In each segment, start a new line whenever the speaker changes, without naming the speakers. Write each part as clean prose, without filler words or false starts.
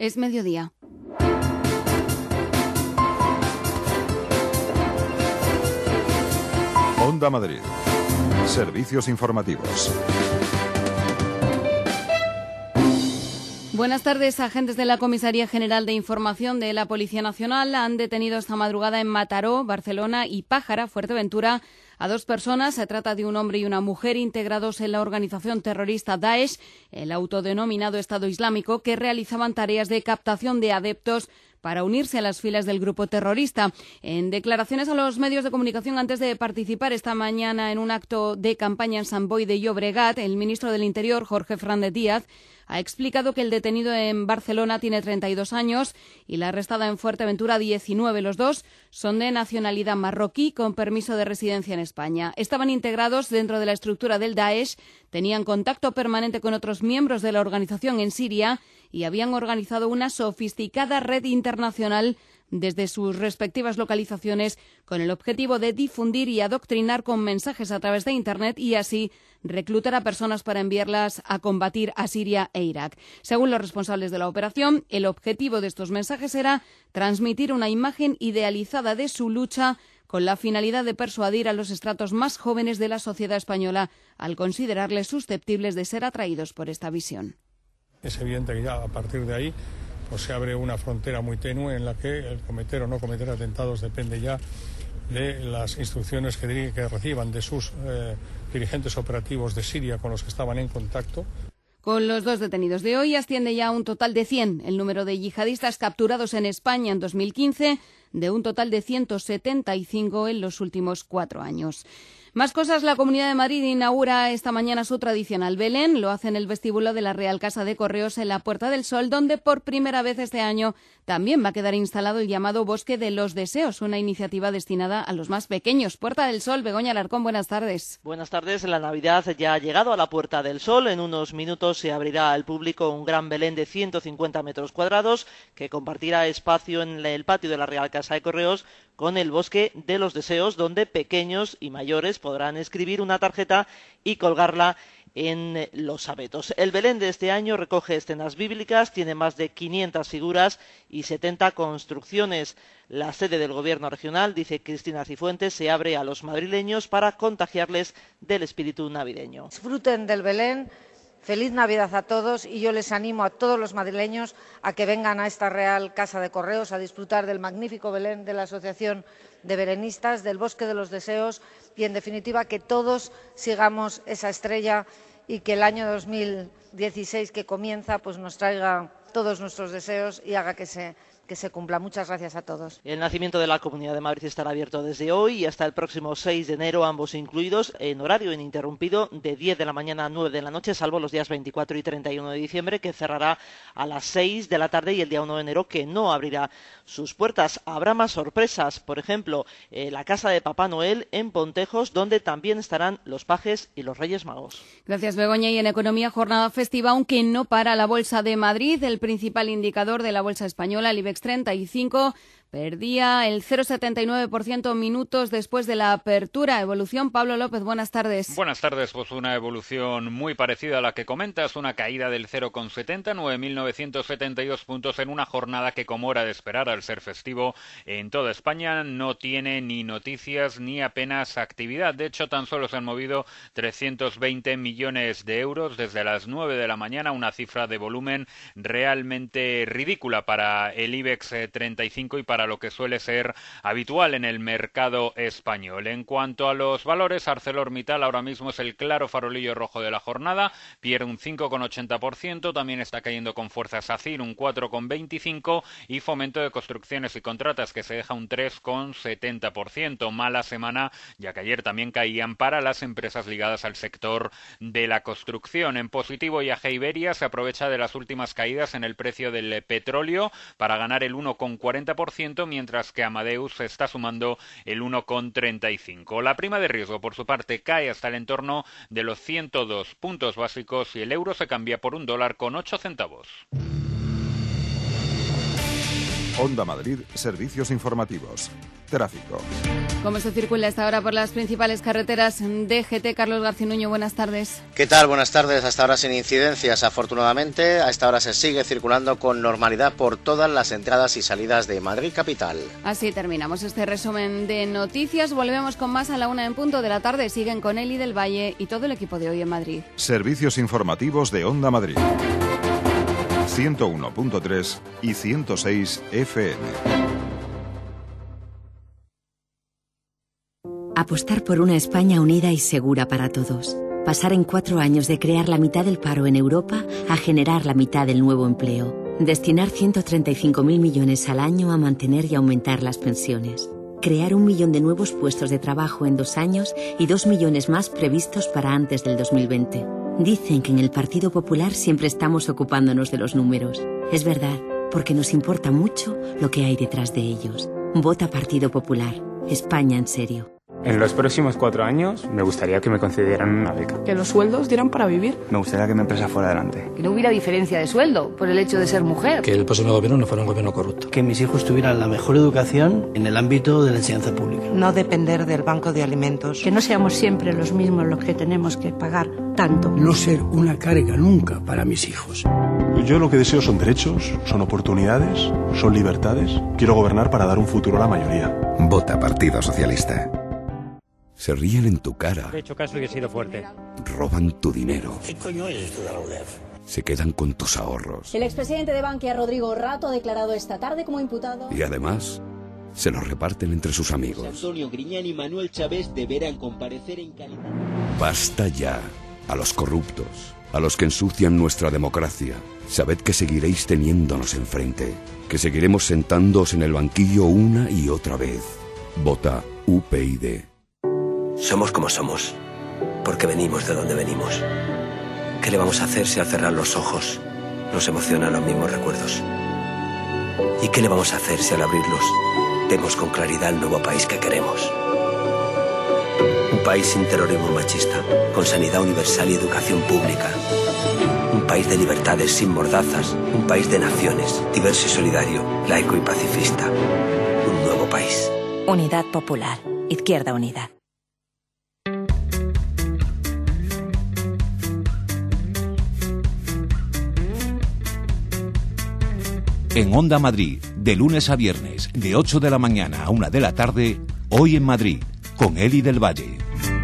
Es mediodía.
Onda Madrid. Servicios informativos.
Buenas tardes. Agentes de la Comisaría General de Información de la Policía Nacional han detenido esta madrugada en Mataró, Barcelona y Pájara, Fuerteventura, a 2 personas. Se trata de un hombre y una mujer integrados en la organización terrorista Daesh, el autodenominado Estado Islámico, que realizaban tareas de captación de adeptos para unirse a las filas del grupo terrorista. En declaraciones a los medios de comunicación antes de participar esta mañana en un acto de campaña en Sant Boi de Llobregat, el ministro del Interior, Jorge Fernández Díaz, ha explicado que el detenido en Barcelona tiene 32 años y la arrestada en Fuerteventura 19. Los dos son de nacionalidad marroquí con permiso de residencia en España. Estaban integrados dentro de la estructura del Daesh, tenían contacto permanente con otros miembros de la organización en Siria y habían organizado una sofisticada red internacional desde sus respectivas localizaciones con el objetivo de difundir y adoctrinar con mensajes a través de Internet y así reclutar a personas para enviarlas a combatir a Siria e Irak. Según los responsables de la operación, el objetivo de estos mensajes era transmitir una imagen idealizada de su lucha con la finalidad de persuadir a los estratos más jóvenes de la sociedad española al considerarles susceptibles de ser atraídos por esta visión.
Es evidente que ya a partir de ahí pues se abre una frontera muy tenue en la que el cometer o no cometer atentados depende ya de las instrucciones que reciban de sus dirigentes operativos de Siria con los que estaban en contacto.
Con los 2 detenidos de hoy asciende ya a un total de 100 el número de yihadistas capturados en España en 2015, de un total de 175 en los últimos 4 años. Más cosas, la Comunidad de Madrid inaugura esta mañana su tradicional Belén. Lo hace en el vestíbulo de la Real Casa de Correos en la Puerta del Sol, donde por primera vez este año también va a quedar instalado el llamado Bosque de los Deseos, una iniciativa destinada a los más pequeños. Puerta del Sol, Begoña Alarcón, buenas tardes.
Buenas tardes. La Navidad ya ha llegado a la Puerta del Sol. En unos minutos se abrirá al público un gran Belén de 150 metros cuadrados que compartirá espacio en el patio de la Real Casa de Correos con el Bosque de los Deseos, donde pequeños y mayores podrán escribir una tarjeta y colgarla en los abetos. El Belén de este año recoge escenas bíblicas, tiene más de 500 figuras y 70 construcciones. La sede del Gobierno regional, dice Cristina Cifuentes, se abre a los madrileños para contagiarles del espíritu navideño.
Disfruten del Belén. Feliz Navidad a todos y yo les animo a todos los madrileños a que vengan a esta Real Casa de Correos a disfrutar del magnífico Belén de la Asociación de Belenistas, del Bosque de los Deseos y, en definitiva, que todos sigamos esa estrella y que el año 2016 que comienza pues nos traiga todos nuestros deseos y haga que se cumpla. Muchas gracias a todos.
El nacimiento de la Comunidad de Madrid estará abierto desde hoy y hasta el próximo 6 de enero, ambos incluidos, en horario ininterrumpido de 10 de la mañana a 9 de la noche, salvo los días 24 y 31 de diciembre, que cerrará a las 6 de la tarde, y el día 1 de enero, que no abrirá sus puertas. Habrá más sorpresas, por ejemplo, la Casa de Papá Noel en Pontejos, donde también estarán los pajes y los Reyes Magos.
Gracias, Begoña. Y en economía, jornada festiva, aunque no para la Bolsa de Madrid. El principal indicador de la Bolsa española, el IBEX 35, perdía el 0,79% minutos después de la apertura. Evolución, Pablo López, buenas tardes.
Buenas tardes, pues una evolución muy parecida a la que comentas, una caída del 0,70, 9.972 puntos en una jornada que, como era de esperar al ser festivo en toda España, no tiene ni noticias ni apenas actividad. De hecho, tan solo se han movido 320 millones de euros desde las 9 de la mañana, una cifra de volumen realmente ridícula para el IBEX 35 y para lo que suele ser habitual en el mercado español. En cuanto a los valores, ArcelorMittal ahora mismo es el claro farolillo rojo de la jornada, pierde un 5,80%, también está cayendo con fuerza SACIR un 4,25% y Fomento de Construcciones y Contratas, que se deja un 3,70%. Mala semana, ya que ayer también caían para las empresas ligadas al sector de la construcción. En positivo, IAG Iberia se aprovecha de las últimas caídas en el precio del petróleo para ganar el 1,40%, mientras que Amadeus está sumando el 1,35%. La prima de riesgo, por su parte, cae hasta el entorno de los 102 puntos básicos y el euro se cambia por $1,08.
Onda Madrid, servicios informativos. Tráfico.
¿Cómo se circula hasta ahora por las principales carreteras de GT? Carlos Garcinuño, buenas tardes.
¿Qué tal? Buenas tardes. Hasta ahora sin incidencias. Afortunadamente, a esta hora se sigue circulando con normalidad por todas las entradas y salidas de Madrid capital.
Así terminamos este resumen de noticias. Volvemos con más a la 1 en punto de la tarde. Siguen con Eli del Valle y todo el equipo de Hoy en Madrid.
Servicios informativos de Onda Madrid. 101.3 y 106 FM.
Apostar por una España unida y segura para todos. Pasar en 4 años de crear la mitad del paro en Europa a generar la mitad del nuevo empleo. Destinar 135.000 millones al año a mantener y aumentar las pensiones. Crear 1 millón de nuevos puestos de trabajo en 2 años y 2 millones más previstos para antes del 2020. Dicen que en el Partido Popular siempre estamos ocupándonos de los números. Es verdad, porque nos importa mucho lo que hay detrás de ellos. Vota Partido Popular. España en serio.
En los próximos 4 años me gustaría que me concedieran una beca.
Que los sueldos dieran para vivir.
Me gustaría que mi empresa fuera adelante.
Que no hubiera diferencia de sueldo por el hecho de ser mujer.
Que el próximo gobierno no fuera un gobierno corrupto.
Que mis hijos tuvieran la mejor educación en el ámbito de la enseñanza pública.
No depender del banco de alimentos.
Que no seamos siempre los mismos los que tenemos que pagar tanto.
No ser una carga nunca para mis hijos.
Yo lo que deseo son derechos, son oportunidades, son libertades. Quiero gobernar para dar un futuro a la mayoría.
Vota Partido Socialista. Se ríen en tu cara.
Le he hecho caso y he sido fuerte.
Roban tu dinero.
¿Qué coño es esto de la UNED?
Se quedan con tus ahorros.
El expresidente de Bankia, Rodrigo Rato, ha declarado esta tarde como imputado.
Y además, se los reparten entre sus amigos.
Antonio Griñán y Manuel Chávez deberán comparecer en calidad.
Basta ya. A los corruptos, a los que ensucian nuestra democracia. Sabed que seguiréis teniéndonos enfrente. Que seguiremos sentándoos en el banquillo una y otra vez. Vota UPyD.
Somos como somos, porque venimos de donde venimos. ¿Qué le vamos a hacer si al cerrar los ojos nos emocionan los mismos recuerdos? ¿Y qué le vamos a hacer si al abrirlos vemos con claridad el nuevo país que queremos? Un país sin terrorismo machista, con sanidad universal y educación pública. Un país de libertades sin mordazas, un país de naciones, diverso y solidario, laico y pacifista. Un nuevo país.
Unidad Popular, Izquierda Unida.
En Onda Madrid, de lunes a viernes, de 8 de la mañana a 1 de la tarde, Hoy en Madrid, con Eli del Valle.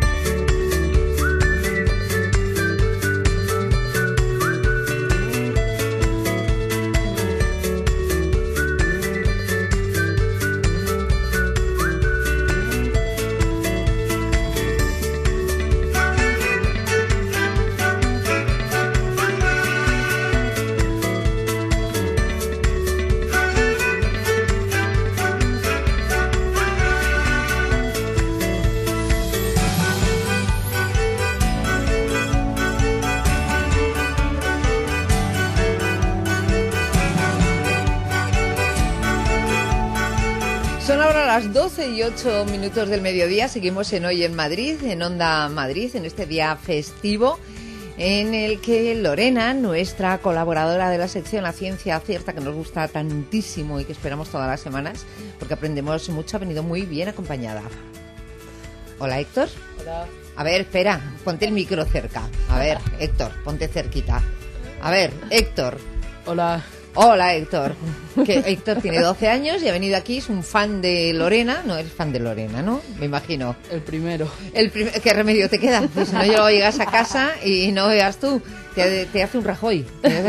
Son ahora las 12:08 del mediodía. Seguimos en Hoy en Madrid, en Onda Madrid, en este día festivo en el que Lorena, nuestra colaboradora de la sección La Ciencia Cierta, que nos gusta tantísimo y que esperamos todas las semanas, porque aprendemos mucho, ha venido muy bien acompañada. Hola, Héctor.
Hola.
A ver, espera, ponte el micro cerca. A ver, Héctor, ponte cerquita. A ver, Héctor.
Hola.
Hola, Héctor. Que Héctor tiene 12 años y ha venido aquí, es un fan de Lorena. No, eres fan de Lorena, ¿no? Me imagino.
El primero.
¿Qué remedio te queda? Pues si no, luego llegas a casa y no veas tú. Te hace un Rajoy.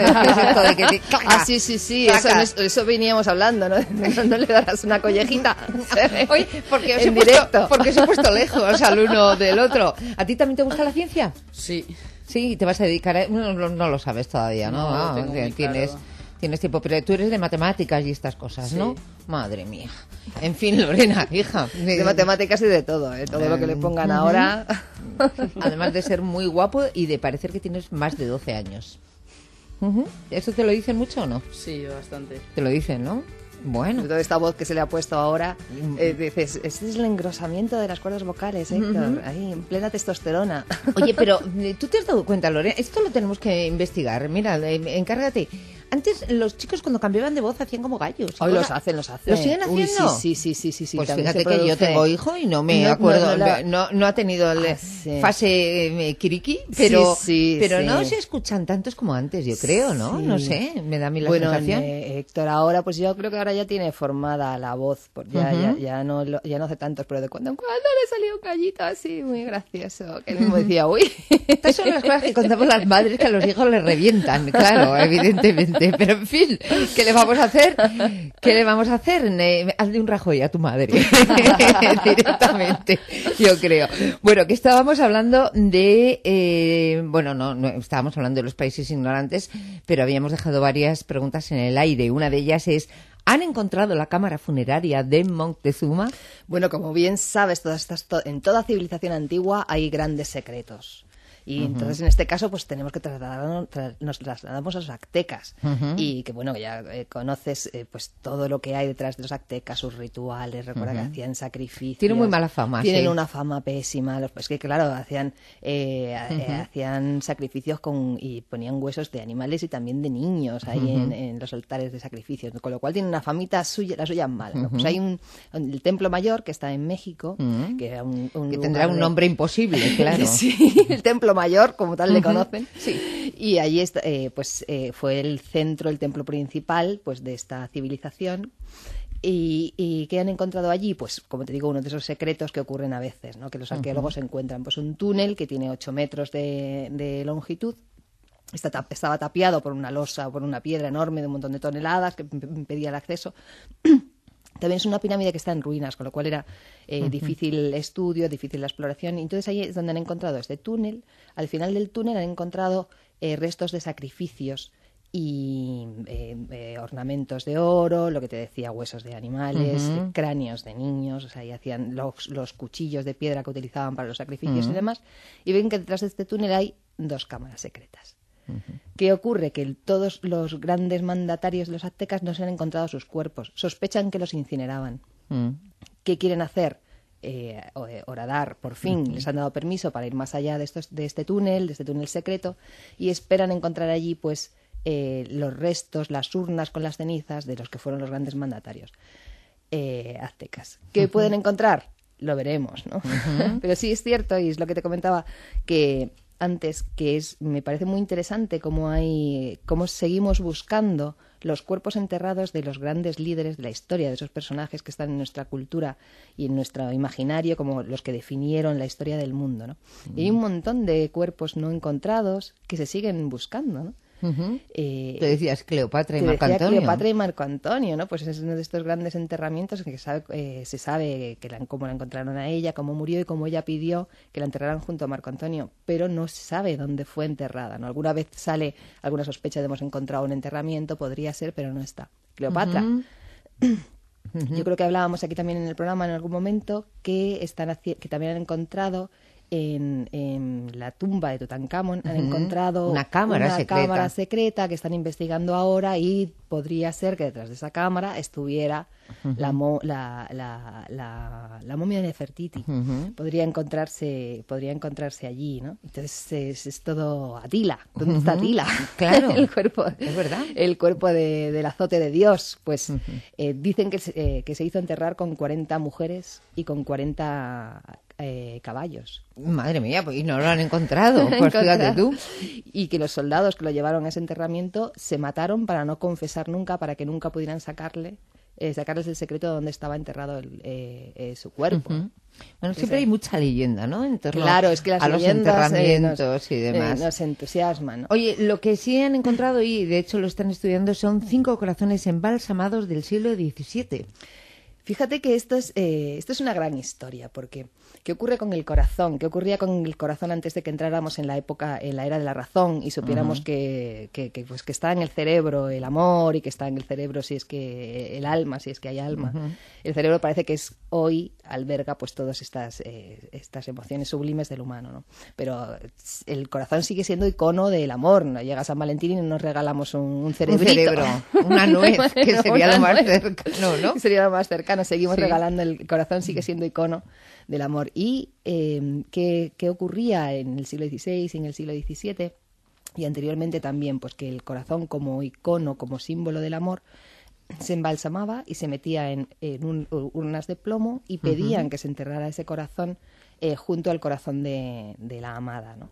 Sí. Eso veníamos hablando, ¿no? No le darás una collejita.
Oye, porque os he puesto lejos al uno del otro. ¿A ti también te gusta la ciencia?
Sí.
Sí, te vas a dedicar a... No lo sabes todavía, ¿no? Tienes tiempo, pero tú eres de matemáticas y estas cosas, ¿no?
Sí.
Madre mía. En fin, Lorena, hija.
De matemáticas y de todo, todo lo que le pongan ahora.
Además de ser muy guapo y de parecer que tienes más de 12 años. ¿Esto te lo dicen mucho o no?
Sí, bastante.
Te lo dicen, ¿no? Bueno.
Toda esta voz que se le ha puesto ahora, dices, este es el engrosamiento de las cuerdas vocales, Héctor, ahí, en plena testosterona.
Oye, pero ¿tú te has dado cuenta, Lorena? Esto lo tenemos que investigar. Mira, encárgate. Antes los chicos cuando cambiaban de voz hacían como gallos.
Hoy los hacen.
¿Lo siguen haciendo?
Sí.
Pues fíjate que yo tengo hijo y no me acuerdo, no ha tenido fase kiriki, pero no se escuchan tantos como antes, yo creo, ¿no? Sí. No sé, me da a mí la sensación.
Héctor, ahora, pues yo creo que ahora ya tiene formada la voz, porque ya no hace tantos, pero de cuando en cuando le salió un gallito así, muy gracioso, que él mismo decía, uy.
Estas son las cosas que contamos las madres que a los hijos les revientan, claro, evidentemente. Pero en fin, ¿qué le vamos a hacer? Hazle un Rajoy a tu madre directamente, yo creo. Bueno, que estábamos hablando de... no estábamos hablando de los países ignorantes, pero habíamos dejado varias preguntas en el aire. Una de ellas es... ¿Han encontrado la cámara funeraria de Moctezuma?
Bueno, como bien sabes, en toda civilización antigua hay grandes secretos. Y entonces, en este caso, pues tenemos que nos trasladamos a los aztecas. Y que, bueno, que ya conoces pues todo lo que hay detrás de los aztecas, sus rituales, recuerda que hacían sacrificios.
Tienen muy mala fama,
Tienen una fama pésima. Pues que, claro, hacían sacrificios y ponían huesos de animales y también de niños ahí en los altares de sacrificios. Con lo cual tienen una famita suya, la suya mala, ¿no? Pues hay el Templo Mayor, que está en México, que era
que tendrá un nombre imposible, claro.
Sí, el Templo Mayor, como tal le conocen. Sí. Y allí fue el centro, el templo principal pues de esta civilización. ¿Y qué han encontrado allí? Pues, como te digo, uno de esos secretos que ocurren a veces, ¿no? Que los arqueólogos encuentran pues un túnel que tiene 8 metros de longitud. Estaba tapiado por una losa, por una piedra enorme de un montón de toneladas que impedía el acceso. También es una pirámide que está en ruinas, con lo cual era difícil el estudio, difícil la exploración. Y entonces ahí es donde han encontrado este túnel. Al final del túnel han encontrado restos de sacrificios y ornamentos de oro, lo que te decía, huesos de animales, cráneos de niños, o sea, ahí hacían los cuchillos de piedra que utilizaban para los sacrificios y demás. Y ven que detrás de este túnel hay 2 cámaras secretas. ¿Qué ocurre? Que todos los grandes mandatarios de los aztecas no se han encontrado sus cuerpos. Sospechan que los incineraban. ¿Qué quieren hacer? Horadar, por fin, les han dado permiso para ir más allá de este túnel secreto, y esperan encontrar allí pues los restos, las urnas con las cenizas de los que fueron los grandes mandatarios aztecas. ¿Qué pueden encontrar? Lo veremos, ¿no? Pero sí es cierto, y es lo que te comentaba, que antes, me parece muy interesante cómo seguimos buscando los cuerpos enterrados de los grandes líderes de la historia, de esos personajes que están en nuestra cultura y en nuestro imaginario como los que definieron la historia del mundo, ¿no? Y hay un montón de cuerpos no encontrados que se siguen buscando, ¿no?
Te decías Cleopatra y Marco Antonio.
Cleopatra y Marco Antonio, ¿no? Pues es uno de estos grandes enterramientos que se sabe cómo la encontraron a ella, cómo murió y cómo ella pidió que la enterraran junto a Marco Antonio, pero no se sabe dónde fue enterrada, ¿no? Alguna vez sale alguna sospecha de hemos encontrado un enterramiento, podría ser, pero no está. Cleopatra. Yo creo que hablábamos aquí también en el programa en algún momento que también han encontrado en la tumba de Tutankamón, han encontrado
una cámara secreta
que están investigando ahora, y podría ser que detrás de esa cámara estuviera la momia de Nefertiti. Podría encontrarse allí, ¿no? Entonces es todo Atila. ¿Dónde está Atila?
Claro,
el cuerpo,
es verdad.
El cuerpo del azote de Dios. Pues dicen que se hizo enterrar con 40 mujeres y con 40 caballos.
Madre mía, pues no lo han encontrado. Pues fíjate tú.
Y que los soldados que lo llevaron a ese enterramiento se mataron para no confesar nunca, para que nunca pudieran sacarles el secreto de dónde estaba enterrado su cuerpo.
Bueno, siempre hay mucha leyenda, ¿no? En torno
es que
a los enterramientos y demás.
Nos entusiasman, ¿no?
Oye, lo que sí han encontrado, y de hecho lo están estudiando, son 5 corazones embalsamados del siglo XVII.
Fíjate que esto es una gran historia, porque ¿qué ocurre con el corazón? ¿Qué ocurría con el corazón antes de que entráramos en la era de la razón y supiéramos que está en el cerebro el amor, y que está en el cerebro si es que el alma, si es que hay alma? El cerebro parece que hoy alberga pues todas estas emociones sublimes del humano, ¿no? Pero el corazón sigue siendo icono del amor, ¿no? Llega San Valentín y nos regalamos un cerebrito.
Un cerebro, una nuez, que sería lo más cercano, ¿no?
Sería lo más cercano. Seguimos regalando, el corazón sigue siendo icono del amor. ¿Y qué ocurría en el siglo XVI y en el siglo XVII? y anteriormente también, pues que el corazón como icono, como símbolo del amor, se embalsamaba y se metía en urnas de plomo y pedían que se enterrara ese corazón junto al corazón de la amada, ¿no?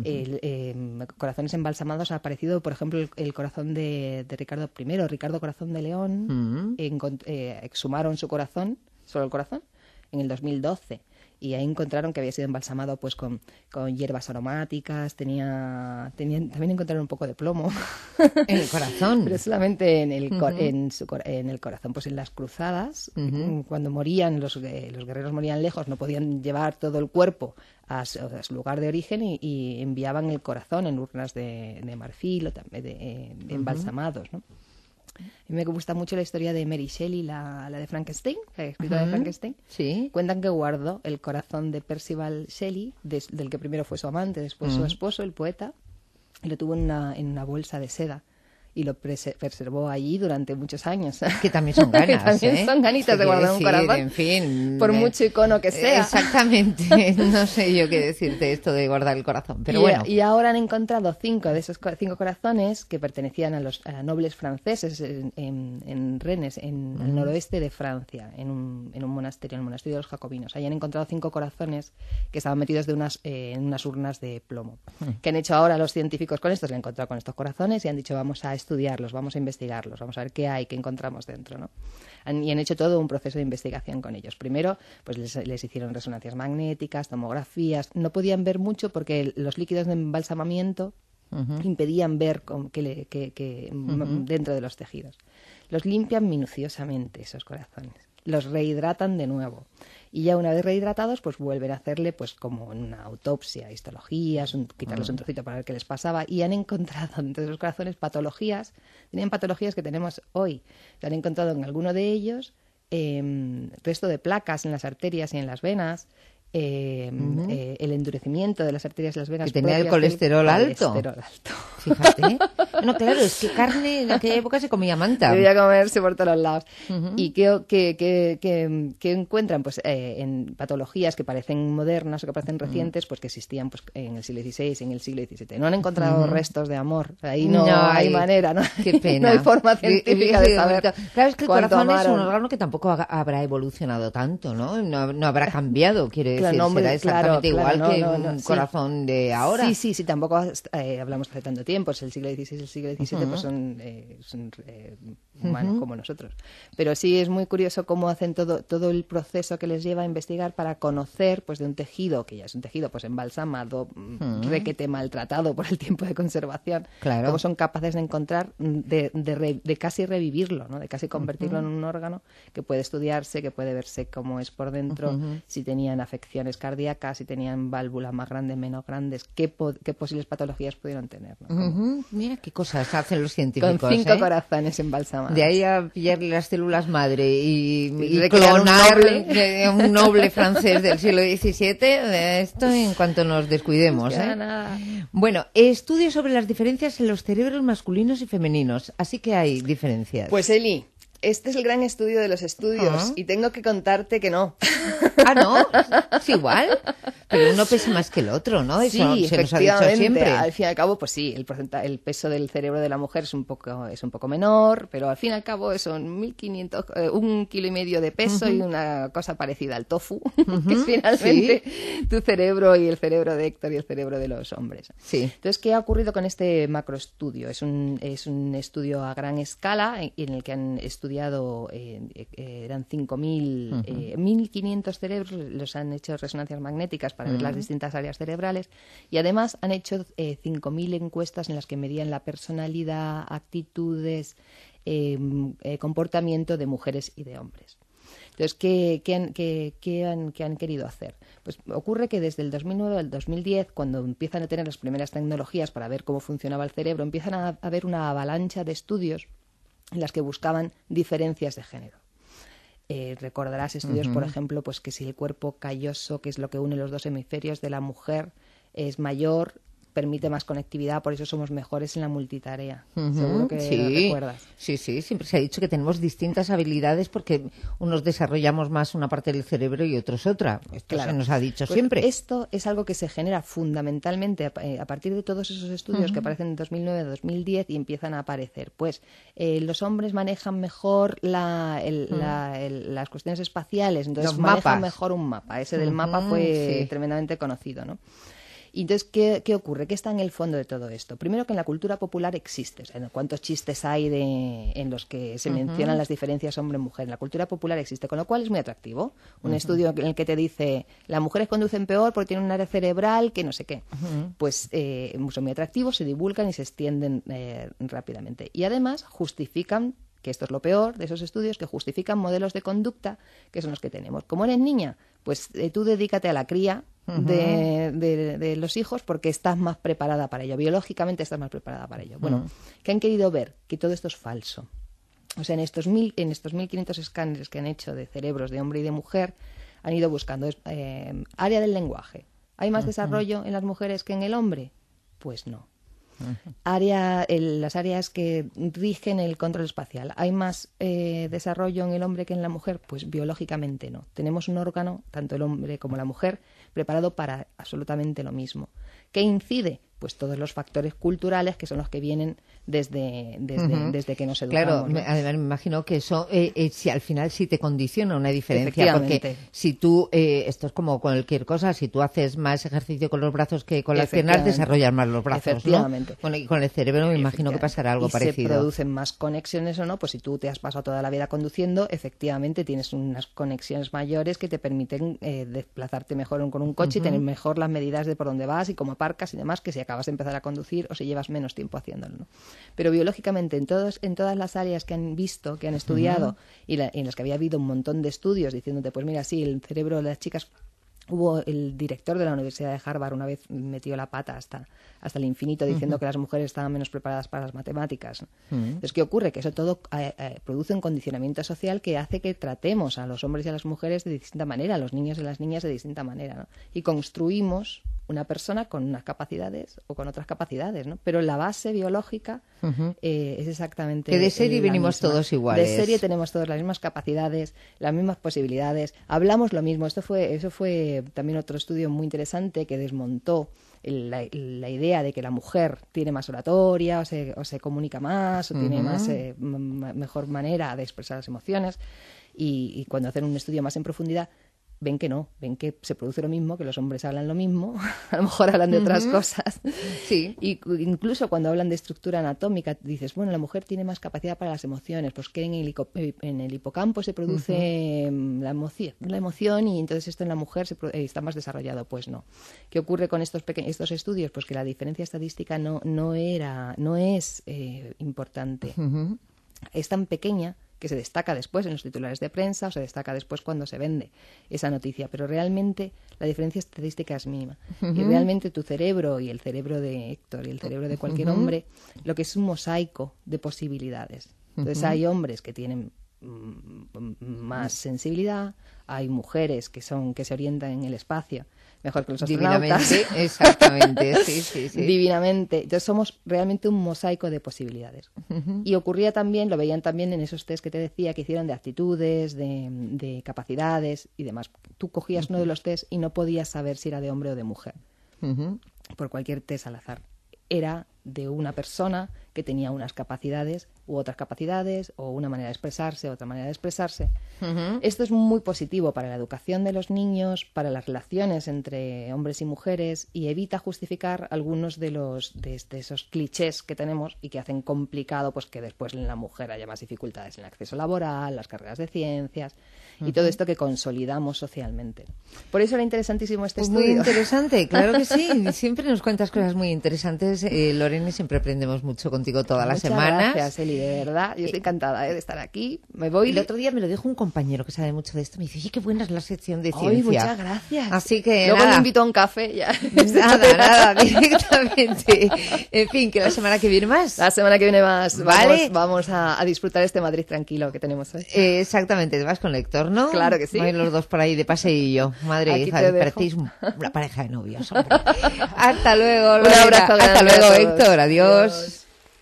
Corazones embalsamados ha aparecido, por ejemplo, el corazón de Ricardo I, Ricardo Corazón de León, exhumaron su corazón, solo el corazón, en el 2012. Y ahí encontraron que había sido embalsamado pues con hierbas aromáticas, también encontraron un poco de plomo.
¿En el corazón?
Pero solamente en el corazón. Pues en las cruzadas, cuando morían, los guerreros morían lejos, no podían llevar todo el cuerpo a su lugar de origen y enviaban el corazón en urnas de marfil o también embalsamados, ¿no? A mí me gusta mucho la historia de Mary Shelley, la de Frankenstein, la escritora de Frankenstein.
Sí.
Cuentan que guardó el corazón de Percival Shelley, del que primero fue su amante, después su esposo, el poeta, y lo tuvo en una bolsa de seda. Y lo preservó allí durante muchos años.
Que también son ganas,
que también son ganitas de guardar un corazón,
en fin,
por mucho icono que sea.
Exactamente. No sé yo qué decirte esto de guardar el corazón, pero bueno.
Y ahora han encontrado 5 de esos 5 corazones que pertenecían a nobles franceses en Rennes, en el noroeste de Francia, en un monasterio, en el monasterio de los jacobinos. Ahí han encontrado 5 corazones que estaban metidos en unas urnas de plomo. ¿Qué han hecho ahora los científicos con estos? Se han encontrado con estos corazones y han dicho, vamos a estudiarlos, vamos a investigarlos, vamos a ver qué hay, qué encontramos dentro, ¿no? Y han hecho todo un proceso de investigación con ellos. Primero, pues les hicieron resonancias magnéticas, tomografías. No podían ver mucho porque los líquidos de embalsamamiento impedían ver dentro de los tejidos. Los limpian minuciosamente esos corazones, los rehidratan de nuevo. Y ya una vez rehidratados, pues vuelven a hacerle pues como una autopsia, histologías, quitarles un trocito para ver qué les pasaba. Y han encontrado entre esos corazones patologías, tenían patologías que tenemos hoy. Se han encontrado en alguno de ellos resto de placas en las arterias y en las venas, el endurecimiento de las arterias y las venas.
Que tenía el colesterol alto. Fíjate. No, claro, es que carne en aquella época se comía manta.
Debía comerse por todos lados. ¿Y qué encuentran? Pues en patologías que parecen modernas o que parecen recientes, pues que existían pues en el siglo XVI, en el siglo XVII. No han encontrado restos de amor. Ahí no hay manera, ¿no?
Qué pena.
No hay forma científica de saber.
Claro, es que el corazón es un órgano que tampoco habrá evolucionado tanto, ¿no? No habrá cambiado, quiere decir, será exactamente igual que un corazón de ahora.
Sí, tampoco hablamos hace tanto tiempo. El siglo XVI y el siglo XVII pues son humanos como nosotros. Pero sí es muy curioso cómo hacen todo el proceso que les lleva a investigar para conocer pues de un tejido, que ya es un tejido pues embalsamado, requete maltratado por el tiempo de conservación, cómo son capaces de encontrar, de casi revivirlo, ¿no? De casi convertirlo en un órgano que puede estudiarse, que puede verse cómo es por dentro, si tenían afecciones cardíacas, si tenían válvulas más grandes, menos grandes, qué posibles patologías pudieron tener, ¿no?
Mira qué cosas hacen los científicos.
Con 5 corazones embalsamados.
De ahí a pillarle las células madre y clonarle un noble francés del siglo XVII, esto en cuanto nos descuidemos. Bueno, estudios sobre las diferencias en los cerebros masculinos y femeninos. Así que hay diferencias.
Pues Eli, este es el gran estudio de los estudios y tengo que contarte que no.
Ah, ¿no? Es igual. Pero uno pesa más que el otro, ¿no? Eso
sí,
se nos ha dicho siempre.
Al fin y al cabo, pues sí, el peso del cerebro de la mujer es un poco menor, pero al fin y al cabo son 1.500, 1,5 kilos de peso y una cosa parecida al tofu, que es finalmente tu cerebro y el cerebro de Héctor y el cerebro de los hombres.
Sí.
Entonces, ¿qué ha ocurrido con este macroestudio? Es un estudio a gran escala en el que han estudiado, eran 1.500 cerebros, los han hecho resonancias magnéticas para ver las distintas áreas cerebrales y además han hecho 5.000 encuestas en las que medían la personalidad, actitudes, comportamiento de mujeres y de hombres. Entonces, ¿qué han querido hacer? Pues ocurre que desde el 2009 al 2010, cuando empiezan a tener las primeras tecnologías para ver cómo funcionaba el cerebro, empiezan a haber una avalancha de estudios en las que buscaban diferencias de género. Recordarás estudios, por ejemplo, pues que si el cuerpo calloso, que es lo que une los dos hemisferios de la mujer, es mayor permite más conectividad, por eso somos mejores en la multitarea. Seguro que lo recuerdas.
Sí, siempre se ha dicho que tenemos distintas habilidades porque unos desarrollamos más una parte del cerebro y otros otra. Esto se nos ha dicho siempre.
Esto es algo que se genera fundamentalmente a partir de todos esos estudios que aparecen en 2009, 2010 y empiezan a aparecer. Pues los hombres manejan mejor las cuestiones espaciales, entonces manejan mejor un mapa. Ese del mapa fue tremendamente conocido, ¿no? Y entonces, ¿qué ocurre? ¿Qué está en el fondo de todo esto? Primero, que en la cultura popular existe. O sea, ¿cuántos chistes hay en los que se mencionan las diferencias hombre-mujer? En la cultura popular existe, con lo cual es muy atractivo. Un estudio en el que te dice, las mujeres conducen peor porque tienen un área cerebral que no sé qué. Pues son muy atractivos, se divulgan y se extienden rápidamente. Y además justifican, que esto es lo peor de esos estudios, que justifican modelos de conducta que son los que tenemos. Como eres niña, pues tú dedícate a la cría de los hijos porque estás más preparada para ello. Biológicamente estás más preparada para ello. Bueno, ¿qué han querido ver? Que todo esto es falso. O sea, en estos 1.500 escáneres que han hecho de cerebros de hombre y de mujer, han ido buscando área del lenguaje. ¿Hay más desarrollo en las mujeres que en el hombre? Pues no. Las áreas que rigen el control espacial. ¿Hay más desarrollo en el hombre que en la mujer? Pues biológicamente no. Tenemos un órgano, tanto el hombre como la mujer, preparado para absolutamente lo mismo. ¿Qué incide? Pues todos los factores culturales que son los que vienen desde que nos educamos.
Claro, ¿no? Además me imagino que eso si al final sí te condiciona una diferencia, porque si tú, esto es como cualquier cosa, si tú haces más ejercicio con los brazos que con las piernas, desarrollas más los brazos,
efectivamente.
¿no? Bueno, y con el cerebro me imagino que pasará algo parecido.
Se producen más conexiones o no, pues si tú te has pasado toda la vida conduciendo, efectivamente tienes unas conexiones mayores que te permiten desplazarte mejor con un coche y tener mejor las medidas de por dónde vas y cómo aparcas y demás, que si acabas de empezar a conducir o si llevas menos tiempo haciéndolo, ¿no? Pero biológicamente en todas las áreas que han visto, que han estudiado y en las que había habido un montón de estudios diciéndote, pues mira, sí, el cerebro de las chicas, hubo el director de la Universidad de Harvard una vez metió la pata hasta el infinito diciendo que las mujeres estaban menos preparadas para las matemáticas, ¿no? Entonces, ¿qué ocurre? Que eso todo produce un condicionamiento social que hace que tratemos a los hombres y a las mujeres de distinta manera, a los niños y a las niñas de distinta manera, ¿no? Y construimos una persona con unas capacidades o con otras capacidades, ¿no? Pero la base biológica es exactamente
que de serie venimos
misma.
Todos iguales.
De serie tenemos todas las mismas capacidades, las mismas posibilidades, hablamos lo mismo. Eso fue también otro estudio muy interesante que desmontó la idea de que la mujer tiene más oratoria o se comunica más o tiene mejor manera de expresar las emociones y cuando hacen un estudio más en profundidad ven que no, ven que se produce lo mismo, que los hombres hablan lo mismo, a lo mejor hablan de otras cosas.
Sí.
Y incluso cuando hablan de estructura anatómica, dices, bueno, la mujer tiene más capacidad para las emociones, pues que en el hipocampo se produce la emoción y entonces esto en la mujer está más desarrollado. Pues no. ¿Qué ocurre con estos estudios? Pues que la diferencia estadística no es importante. Es tan pequeña que se destaca después en los titulares de prensa o se destaca después cuando se vende esa noticia, pero realmente la diferencia estadística es mínima. Y realmente tu cerebro y el cerebro de Héctor y el cerebro de cualquier hombre, lo que es un mosaico de posibilidades. Entonces hay hombres que tienen más sensibilidad, hay mujeres que se orientan en el espacio mejor que los astronautas.
Divinamente, exactamente, sí.
Divinamente. Entonces somos realmente un mosaico de posibilidades. Y ocurría también, lo veían también en esos test que te decía que hicieron de actitudes, de capacidades y demás. Tú cogías uno de los test y no podías saber si era de hombre o de mujer. Por cualquier test al azar. Era de una persona que tenía unas capacidades u otras capacidades o una manera de expresarse, otra manera de expresarse. Esto es muy positivo para la educación de los niños, para las relaciones entre hombres y mujeres y evita justificar algunos de esos clichés que tenemos y que hacen complicado pues que después en la mujer haya más dificultades en el acceso laboral, las carreras de ciencias y todo esto que consolidamos socialmente. Por eso era interesantísimo este estudio.
Muy interesante, claro que sí. Siempre nos cuentas cosas muy interesantes, Lorena, siempre aprendemos mucho contigo todas las semanas.
Gracias, Eli. de verdad. Yo estoy encantada de estar aquí. Me voy.
El otro día me lo dijo un compañero que sabe mucho de esto. Me dice, oye, qué buena es la sección de ciencia.
Ay, muchas gracias.
Así que
luego
nada.
me invito a un café ya.
Nada, directamente. En fin, que la semana que viene más.
La semana que viene más.
Vale.
Vamos a disfrutar este Madrid tranquilo que tenemos hoy.
Exactamente, te vas con Héctor, ¿no?
Claro que sí.
Vais los dos por ahí de paseillo. Madre
Aquí
hija,
te dejo.
parecéis una pareja de novios. Hombre. Hasta luego,
Un
Lorena.
abrazo grande
Hasta luego,
a todos.
Héctor. Adiós.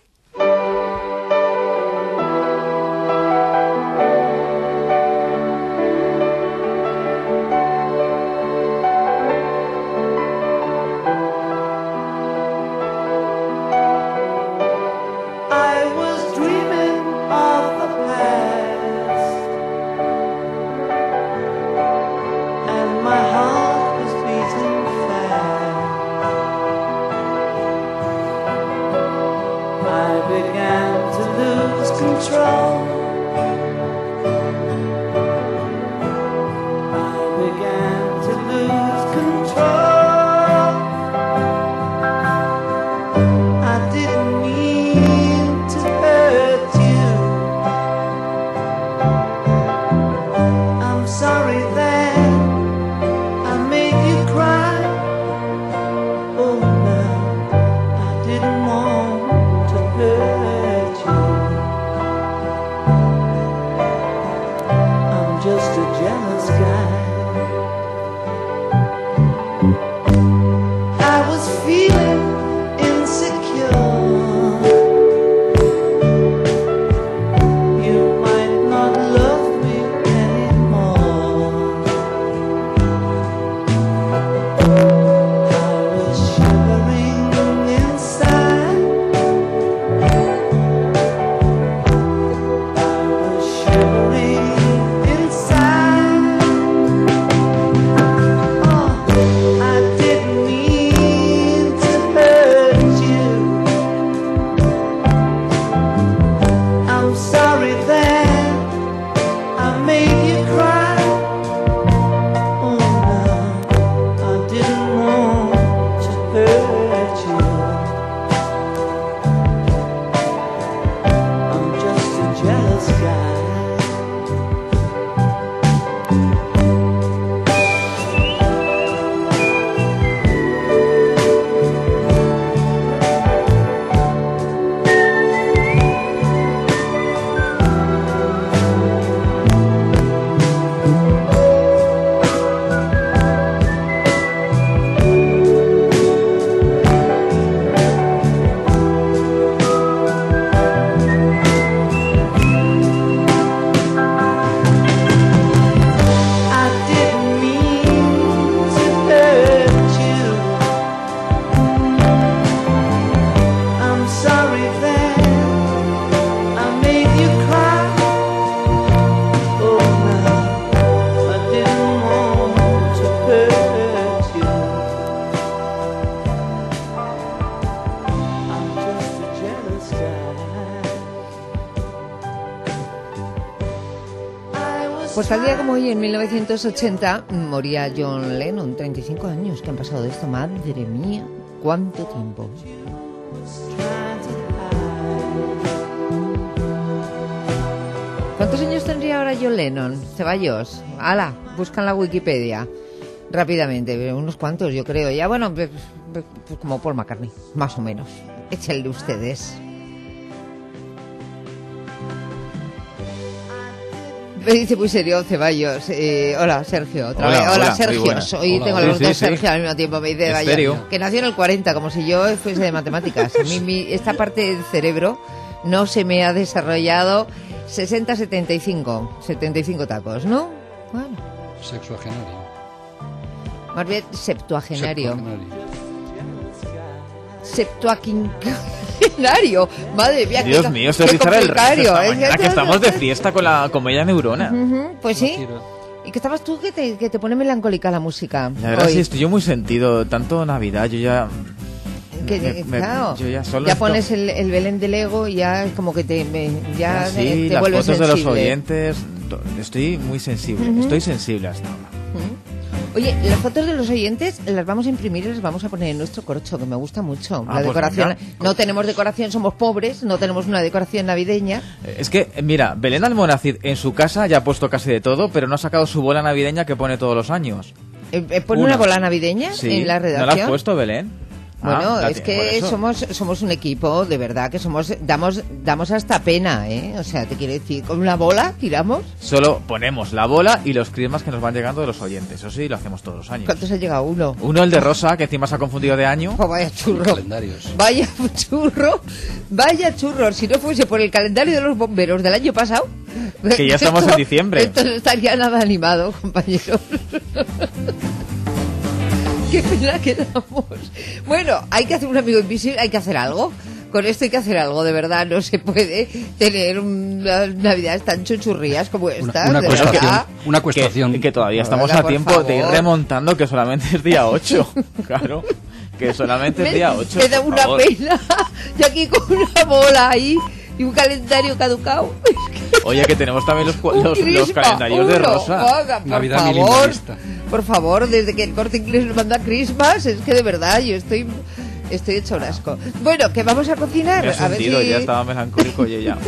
I was dreaming of the past, and my heart was beating fast. I began to lose control. I began to lose control. I didn't mean to hurt you. I'm sorry that I made you cry. Oh no, I didn't want to hurt you. I'm just a jealous guy. I was feeling insecure. You might not love me anymore. I was shivering inside. I was shivering inside. Oh, I didn't mean to hurt you. I'm sorry that I made you cry. Oh no, I didn't want to hurt you. I'm just a jealous guy. I didn't mean to hurt you. I'm sorry that I made you cry. Oh no, I didn't want to hurt you. I'm just a jealous guy.
Pues tal día como hoy, en 1980, moría John Lennon. 35 años que han pasado de esto. Madre mía, cuánto tiempo. ¿Cuántos años tendría ahora John Lennon? Ceballos. Ala, buscan la Wikipedia. Rápidamente, unos cuantos yo creo. Ya bueno, pues como Paul McCartney, más o menos. Échenle ustedes. Me dice muy serio Ceballos. Hola, Sergio, otra vez. Hola, Sergio. Hoy tengo los dos Sergio al mismo tiempo. Me dice Ceballos, que nació en el 40, como si yo fuese de matemáticas. A mí esta parte del cerebro no se me ha desarrollado. 75 tacos, ¿no? Bueno.
Sexuagenario.
Más bien septuagenario. Septuagenario. Madre mía,
Dios mío, esto es rizar el rizo esta mañana, que estamos de fiesta con la media neurona.
Pues sí. ¿Y que estabas tú que te pone melancólica la música?
La verdad sí, estoy yo muy sentido. Tanto Navidad, yo ya...
claro,
yo ya solo
pones el Belén de Lego y ya como que te vuelves
las fotos
sensible.
de los oyentes. Estoy muy sensible. Estoy sensible hasta ahora.
Oye, las fotos de los oyentes las vamos a imprimir y las vamos a poner en nuestro corcho, que me gusta mucho. La
pues
decoración.
venga.
No tenemos decoración, somos pobres, no tenemos una decoración navideña.
Es que, mira, Belén Almonacid en su casa ya ha puesto casi de todo, pero no ha sacado su bola navideña que pone todos los años.
¿Pone una bola navideña en la redacción?
¿No la has puesto, Belén?
Bueno, es que somos un equipo, de verdad, que damos hasta pena, ¿eh? O sea, te quiero decir, con una bola tiramos.
Solo ponemos la bola y los crismas que nos van llegando de los oyentes. Eso sí, lo hacemos todos los años.
¿Cuántos ha llegado? Uno.
Uno, el de Rosa, que encima se ha confundido de año.
Oh, vaya churro.
Calendarios.
Vaya churro. Si no fuese por el calendario de los bomberos del año pasado.
Que ya estamos en diciembre.
Esto no estaría nada animado, compañeros. Qué pena que damos. Bueno, hay que hacer un amigo invisible, hay que hacer algo. Con esto hay que hacer algo, de verdad. No se puede tener unas navidades tan chuchurrías como estas.
Una cuestación.
Que todavía estamos a tiempo de ir remontando, que solamente es día 8. Claro, que solamente es día 8.
Me da una pena. Y aquí con una bola ahí y un calendario caducado.
Oye, que tenemos también los calendarios de Rosa.
Navidad minimalista.
Por favor, desde que el Corte Inglés nos manda Christmas, es que de verdad yo estoy hecho un asco. Bueno, que vamos a cocinar.
Me ha sentido, ya estaba melancólico y ya.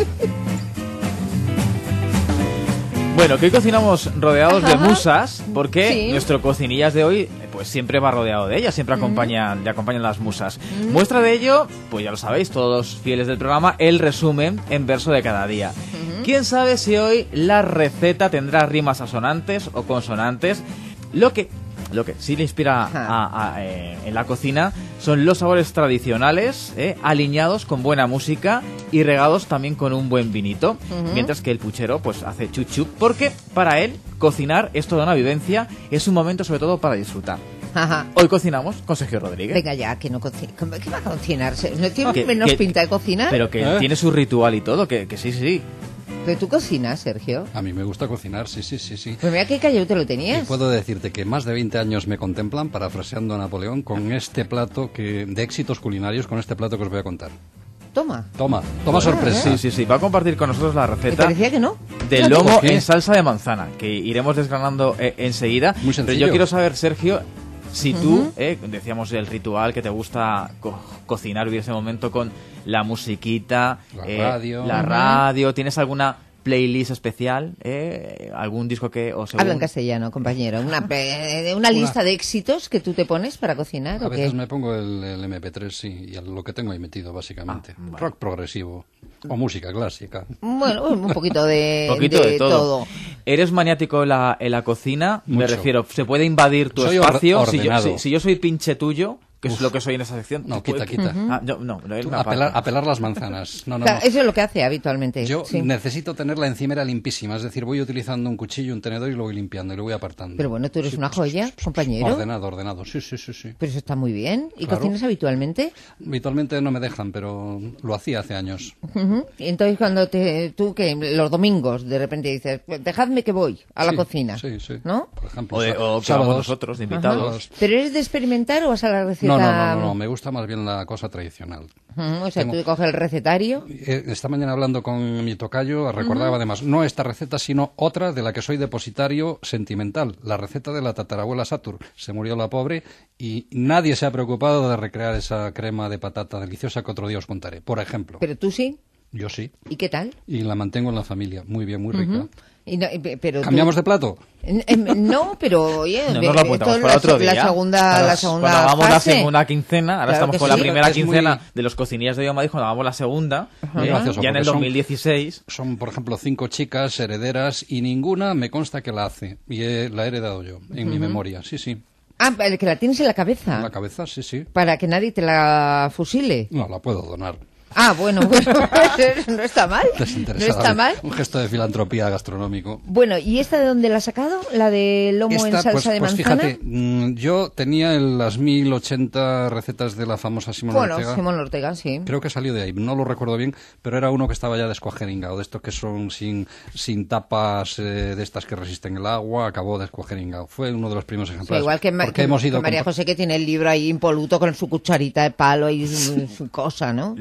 Bueno, que hoy cocinamos rodeados de musas, porque nuestro cocinillas de hoy pues siempre va rodeado de ellas, siempre le acompañan las musas. Muestra de ello, pues ya lo sabéis, todos fieles del programa, el resumen en verso de cada día. ¿Quién sabe si hoy la receta tendrá rimas asonantes o consonantes? Lo que sí le inspira en la cocina son los sabores tradicionales, alineados con buena música y regados también con un buen vinito. Mientras que el puchero pues hace chup-chup, porque para él cocinar es toda una vivencia, es un momento sobre todo para disfrutar. Hoy cocinamos con Sergio Rodríguez.
Venga ya, que no cocina. ¿Qué va a cocinar? ¿No tiene menos pinta de cocinar?
Pero que tiene su ritual y todo, que sí.
¿Pero tú cocinas, Sergio?
A mí me gusta cocinar, sí.
Pues mira qué callado te lo tenías.
Y puedo decirte que más de 20 años me contemplan, parafraseando a Napoleón, con este plato de éxitos culinarios, con este plato que os voy a contar.
Toma
sorpresa.
Sí, va a compartir con nosotros la receta.
¿Te parecía que no?
Del lomo en salsa de manzana, que iremos desgranando enseguida.
Muy sencillo.
Pero yo quiero saber, Sergio, si tú, decíamos el ritual que te gusta cocinar, vivir ese momento con la musiquita, la radio, ¿tienes alguna playlist especial? ¿Algún disco que os
Habla en castellano, compañero. Una lista de éxitos que tú te pones para cocinar.
A veces me pongo el MP3, sí, y lo que tengo ahí metido, básicamente. Vale. Rock progresivo o música clásica.
Bueno, un poquito de todo.
¿Eres maniático en la cocina?
Mucho.
Me refiero, ¿se puede invadir tu espacio?
Ordenado.
Si yo soy pinche tuyo, que es lo que soy en esa sección.
No, quita.
Apelar
las manzanas. No.
Eso es lo que hace habitualmente.
Yo necesito tener la encimera limpísima, es decir, voy utilizando un cuchillo, un tenedor y lo voy limpiando y lo voy apartando.
Pero bueno, tú eres una joya, compañero.
Ordenado, sí.
Pero eso está muy bien. ¿Y
claro.
¿Cocinas habitualmente?
Habitualmente no me dejan, pero lo hacía hace años.
Y entonces cuando tú que los domingos de repente dices, pues dejadme que voy a la cocina.
Sí.
¿No?
Por ejemplo,
o que vamos nosotros, de invitados.
¿Pero eres de experimentar o vas a la receta?
No, me gusta más bien la cosa tradicional.
O sea, tú coges el recetario.
Esta mañana hablando con mi tocayo recordaba además, no esta receta, sino otra de la que soy depositario sentimental, la receta de la tatarabuela Satur. Se murió la pobre y nadie se ha preocupado de recrear esa crema de patata deliciosa que otro día os contaré, por ejemplo.
¿Pero tú sí?
Yo sí.
¿Y qué tal?
Y la mantengo en la familia, muy bien, muy rica.
Pero
¿cambiamos de plato?
No, pero oye,
no nos lo apuntamos para otro día.
La segunda
cuando hagamos
fase.
la segunda quincena, ahora estamos con la primera quincena
muy...
de los cocinillas de Hoy en Madrid, cuando hagamos la segunda,
gracioso,
ya en el 2016.
Son, por ejemplo, 5 chicas herederas y ninguna me consta que la hace. Y la he heredado yo, en mi memoria, sí.
Ah, que la tienes en la cabeza.
En la cabeza, sí.
Para que nadie te la fusile.
No, la puedo donar.
Ah, bueno, no está mal. No está mal.
Un gesto de filantropía gastronómico.
Bueno, ¿y esta de dónde la has sacado? ¿La de lomo en salsa de manzana?
Pues fíjate, yo tenía las 1080 recetas de la famosa Simón Ortega.
Bueno, Simón Ortega, sí.
Creo que salió de ahí, no lo recuerdo bien, pero era uno que estaba ya descuajeringado, de estos que son sin tapas de estas que resisten el agua, acabó descuajeringado. Fue uno de los primeros ejemplares.
Sí, igual que María José, que tiene el libro ahí impoluto con su cucharita de palo y su cosa, ¿no?
Lo tiene,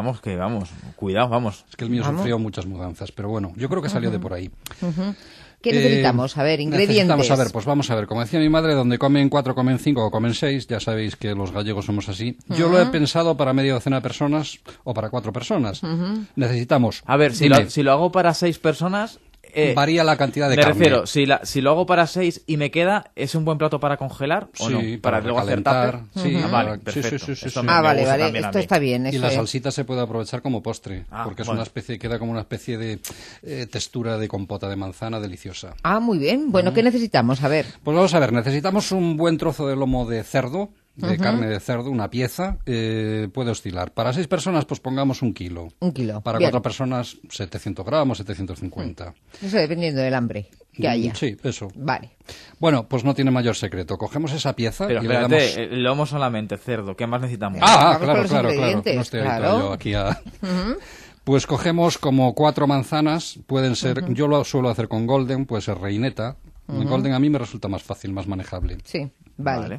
vamos, cuidado, vamos.
Es que el mío sufrió muchas mudanzas, pero bueno, yo creo que salió de por ahí.
¿Qué necesitamos? A ver, ingredientes.
Necesitamos, a ver, pues vamos a ver. Como decía mi madre, donde comen 4, comen 5 o comen 6, ya sabéis que los gallegos somos así. Yo lo he pensado para media docena de personas o para 4 personas. Necesitamos...
A ver, si lo hago para 6 personas...
varía la cantidad de carne.
Me refiero, si lo hago para 6 y me queda, ¿es un buen plato para congelar o no?
Para
luego hacer
calentar.
tupper. Vale, perfecto.
Sí.
Vale, esto está bien.
Y la salsita se puede aprovechar como postre, porque es una especie, queda como una especie de textura de compota de manzana deliciosa.
Muy bien. Bueno, ¿qué necesitamos? A ver.
Pues vamos a ver, necesitamos un buen trozo de lomo de cerdo, de carne de cerdo, una pieza, puede oscilar. Para 6 personas, pues pongamos 1 kilo.
1 kilo.
Para 4 personas, 700 gramos, 750.
Eso dependiendo del hambre que haya.
Sí, eso.
Vale.
Bueno, pues no tiene mayor secreto. Cogemos esa pieza
pero
y
espérate,
le damos...
el lomo solamente, cerdo. ¿Qué más necesitamos?
Claro. No estoy habituado yo aquí a... Pues cogemos como 4 manzanas, pueden ser... Yo lo suelo hacer con golden, puede ser reineta. Golden a mí me resulta más fácil, más manejable.
Sí, vale.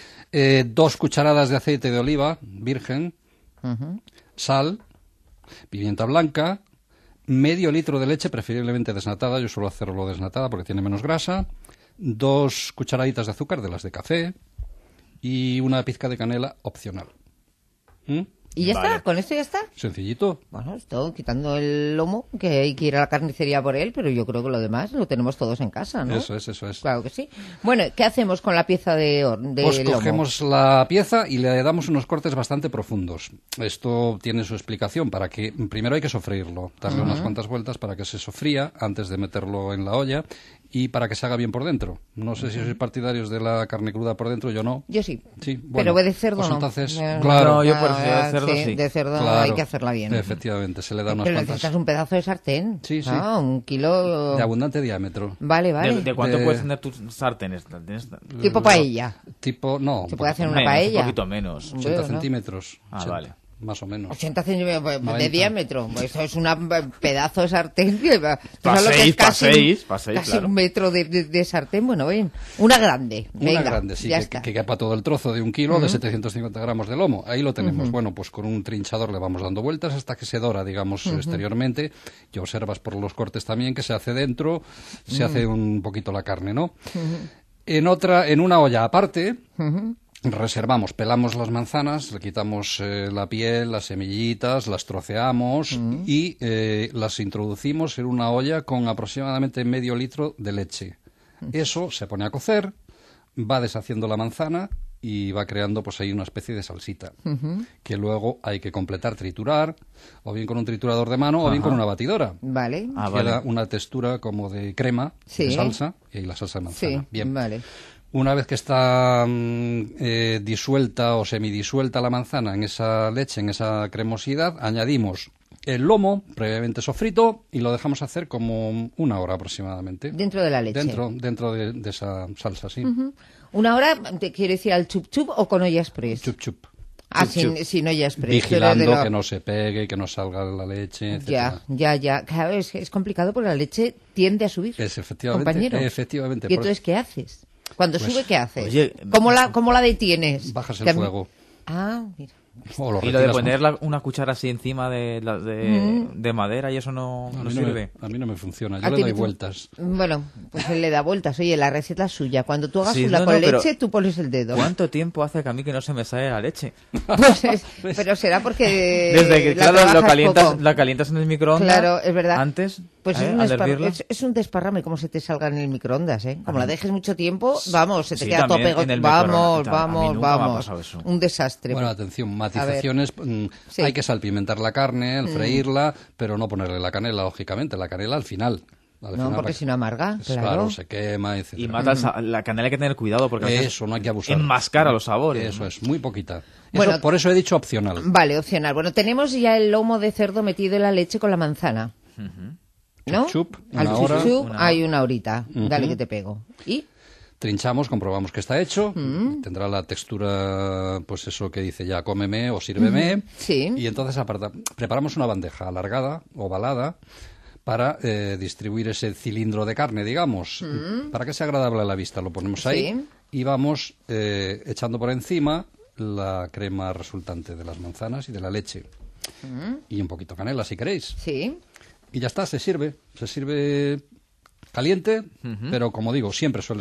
2 cucharadas de aceite de oliva virgen, sal, pimienta blanca, medio litro de leche, preferiblemente desnatada, yo suelo hacerlo desnatada porque tiene menos grasa, 2 cucharaditas de azúcar, de las de café, y una pizca de canela opcional.
¿Y ya está? ¿Con esto ya está?
Sencillito.
Bueno, estoy quitando el lomo, que hay que ir a la carnicería por él, pero yo creo que lo demás lo tenemos todos en casa, ¿no?
Eso es.
Claro que sí. Bueno, ¿qué hacemos con la pieza de
pues
lomo?
Cogemos la pieza y le damos unos cortes bastante profundos. Esto tiene su explicación, para que primero hay que sofreírlo, darle unas cuantas vueltas para que se sofría antes de meterlo en la olla y para que se haga bien por dentro. No sé si sois partidarios de la carne cruda por dentro, yo no.
Yo sí.
Sí, bueno,
pero de cerdo
pues
no.
Entonces,
claro, yo por de cerdo sí.
De cerdo
claro,
hay que hacerla bien.
Efectivamente, se le da unas
pero
cuantas...
necesitas un pedazo de sartén.
Sí.
1 kilo...
De abundante diámetro.
Vale.
¿De cuánto puedes tener tus sartenes?
¿Tipo paella?
No.
¿Se puede hacer una paella?
Un poquito menos.
80 centímetros. 80.
Vale.
Más o menos.
80 centímetros de diámetro. Eso es un pedazo de sartén.
Para 6,
casi
claro.
1 metro de sartén. Bueno, bien. Una grande. Venga,
una grande, sí, que quepa todo el trozo de 1 kilo de 750 gramos de lomo. Ahí lo tenemos. Bueno, pues con un trinchador le vamos dando vueltas hasta que se dora, digamos, exteriormente. Y observas por los cortes también que se hace dentro, se hace un poquito la carne, ¿no? En una olla aparte... Reservamos, pelamos las manzanas, le quitamos la piel, las semillitas, las troceamos y las introducimos en una olla con aproximadamente medio litro de leche. Eso se pone a cocer, va deshaciendo la manzana y va creando pues ahí una especie de salsita que luego hay que completar, triturar, o bien con un triturador de mano o bien con una batidora.
Vale.
Queda una textura como de crema, de salsa, y ahí la salsa de manzana.
Sí,
bien.
Vale.
Una vez que está disuelta o semidisuelta la manzana en esa leche, en esa cremosidad, añadimos el lomo previamente sofrito y lo dejamos hacer como 1 hora aproximadamente.
¿Dentro de la leche?
Dentro de esa salsa, sí.
1 hora, ¿te quiere decir al chup chup o con olla express?
Chup chup.
Sin olla express.
Vigilando que no se pegue, que no salga la leche, etc.
Ya. Claro, es complicado porque la leche tiende a subir. Compañero.
Efectivamente.
¿Y entonces qué haces? Cuando sube, ¿qué haces?
Oye,
¿Cómo la detienes?
Bajas el fuego.
Mira.
Y lo de poner una cuchara así encima de madera y eso no sirve.
A mí no me funciona, yo le doy vueltas.
Bueno, pues él le da vueltas. Oye, la receta es suya. Cuando tú hagas una con leche, tú pones el dedo.
¿Cuánto tiempo hace que a mí que no se me sale la leche?
Pero será porque...
Desde que, claro, la calientas en el microondas.
Claro, es verdad.
Antes,
pues es un desparrame como se te salga en el microondas, ¿eh? Como la dejes mucho tiempo, vamos, se te queda todo pegado. Vamos. Un desastre.
Bueno, atención, matizaciones. Hay que salpimentar la carne, al freírla, pero no ponerle la canela, lógicamente. La canela al final.
No, porque si no amarga,
claro, se quema, etc.
Y mata la canela, hay que tener cuidado porque
eso no hay que abusar.
Enmascara los sabores.
Eso es, muy poquita.
Bueno,
por eso he dicho opcional.
Vale, opcional. Bueno, tenemos ya el lomo de cerdo metido en la leche con la manzana. ¿No?
Chup,
al chup hay 1 horita. Dale que te pego. ¿Y?
Trinchamos, comprobamos que está hecho, tendrá la textura, pues eso que dice ya, cómeme o sírveme.
Sí.
Y entonces preparamos una bandeja alargada, ovalada, para distribuir ese cilindro de carne, digamos, para que sea agradable a la vista. Lo ponemos ahí y vamos echando por encima la crema resultante de las manzanas y de la leche. y un poquito de canela si queréis.
Sí.
Y ya está, se sirve caliente, pero como digo, siempre suele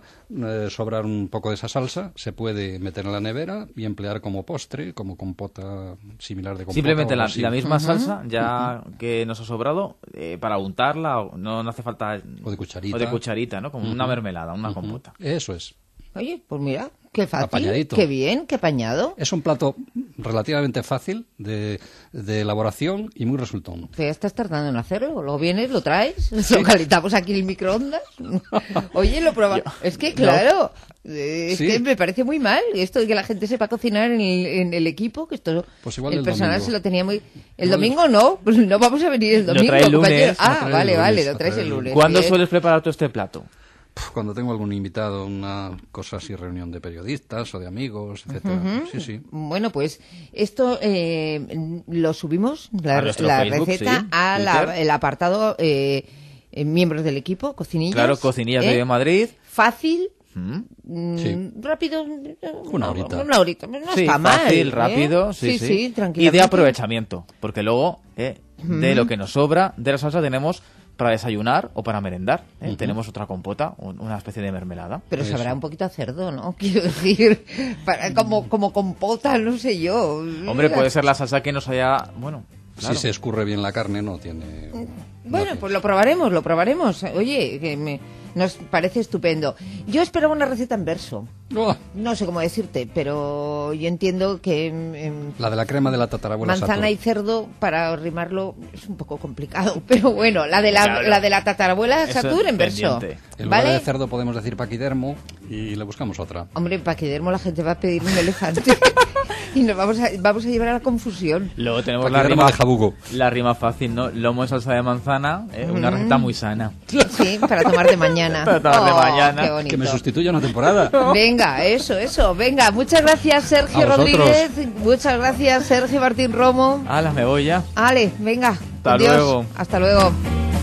sobrar un poco de esa salsa, se puede meter en la nevera y emplear como postre, como compota similar de compota.
Simplemente la misma salsa, ya que nos ha sobrado, para untarla, no hace falta...
O de cucharita.
¿no? Como una mermelada, una compota.
Eso es.
Oye, pues mira, qué fácil,
Apañadito.
qué bien, qué apañado.
Es un plato relativamente fácil de elaboración y muy resultón.
Te estás tardando en hacerlo, luego vienes, lo traes, lo calentamos aquí en el microondas. Oye, lo probamos. Es que, claro, es que me parece muy mal esto de que la gente sepa cocinar en el equipo, que esto
pues igual
el personal
domingo.
se lo tenía muy... ¿El domingo no? Pues no vamos a venir el domingo,
Lo trae el lunes.
compañero. Ah,
Lo trae
vale,
el lunes,
vale, lo traes el lunes.
¿Cuándo
Bien.
sueles preparar tú este plato?
Cuando tengo algún invitado, una cosa así, reunión de periodistas o de amigos, etcétera. Sí.
Bueno, pues esto lo subimos, la
nuestro Facebook,
receta,
sí,
el apartado miembros del equipo, cocinillas.
Claro, Cocinillas de Madrid.
Fácil.
Sí.
Rápido,
Una horita.
no
Sí,
está mal.
fácil, rápido, sí.
tranquilamente.
Y de aprovechamiento, porque luego de lo que nos sobra de la salsa tenemos para desayunar o para merendar. Tenemos otra compota, una especie de mermelada.
Pero sabrá un poquito a cerdo, ¿no? Quiero decir, como compota, no sé yo.
Hombre, puede ser la salsa que nos haya... Bueno, claro.
Si se escurre bien la carne, no tiene...
Bueno, pues lo probaremos. Oye, que nos parece estupendo. Yo esperaba una receta en verso. No sé cómo decirte, pero yo entiendo que...
la de la crema de la tatarabuela
manzana
Satur.
y cerdo, para rimarlo, es un poco complicado. Pero bueno, la de la tatarabuela Satur en verso.
En lugar de cerdo podemos decir paquidermo y le buscamos otra.
Hombre, en paquidermo la gente va a pedir un elefante. Y nos vamos a llevar a la confusión.
Luego tenemos la rima fácil, ¿no? Lomo en salsa de manzana, una receta muy sana.
Sí, para tomar de mañana.
Para tomar de mañana.
Qué bonito.
Que me sustituya una temporada.
Venga, eso. Venga, muchas gracias Sergio Rodríguez. Muchas gracias Sergio Martín Romo.
¡Hala, me voy ya!
Ale, venga.
Hasta luego.
Hasta luego.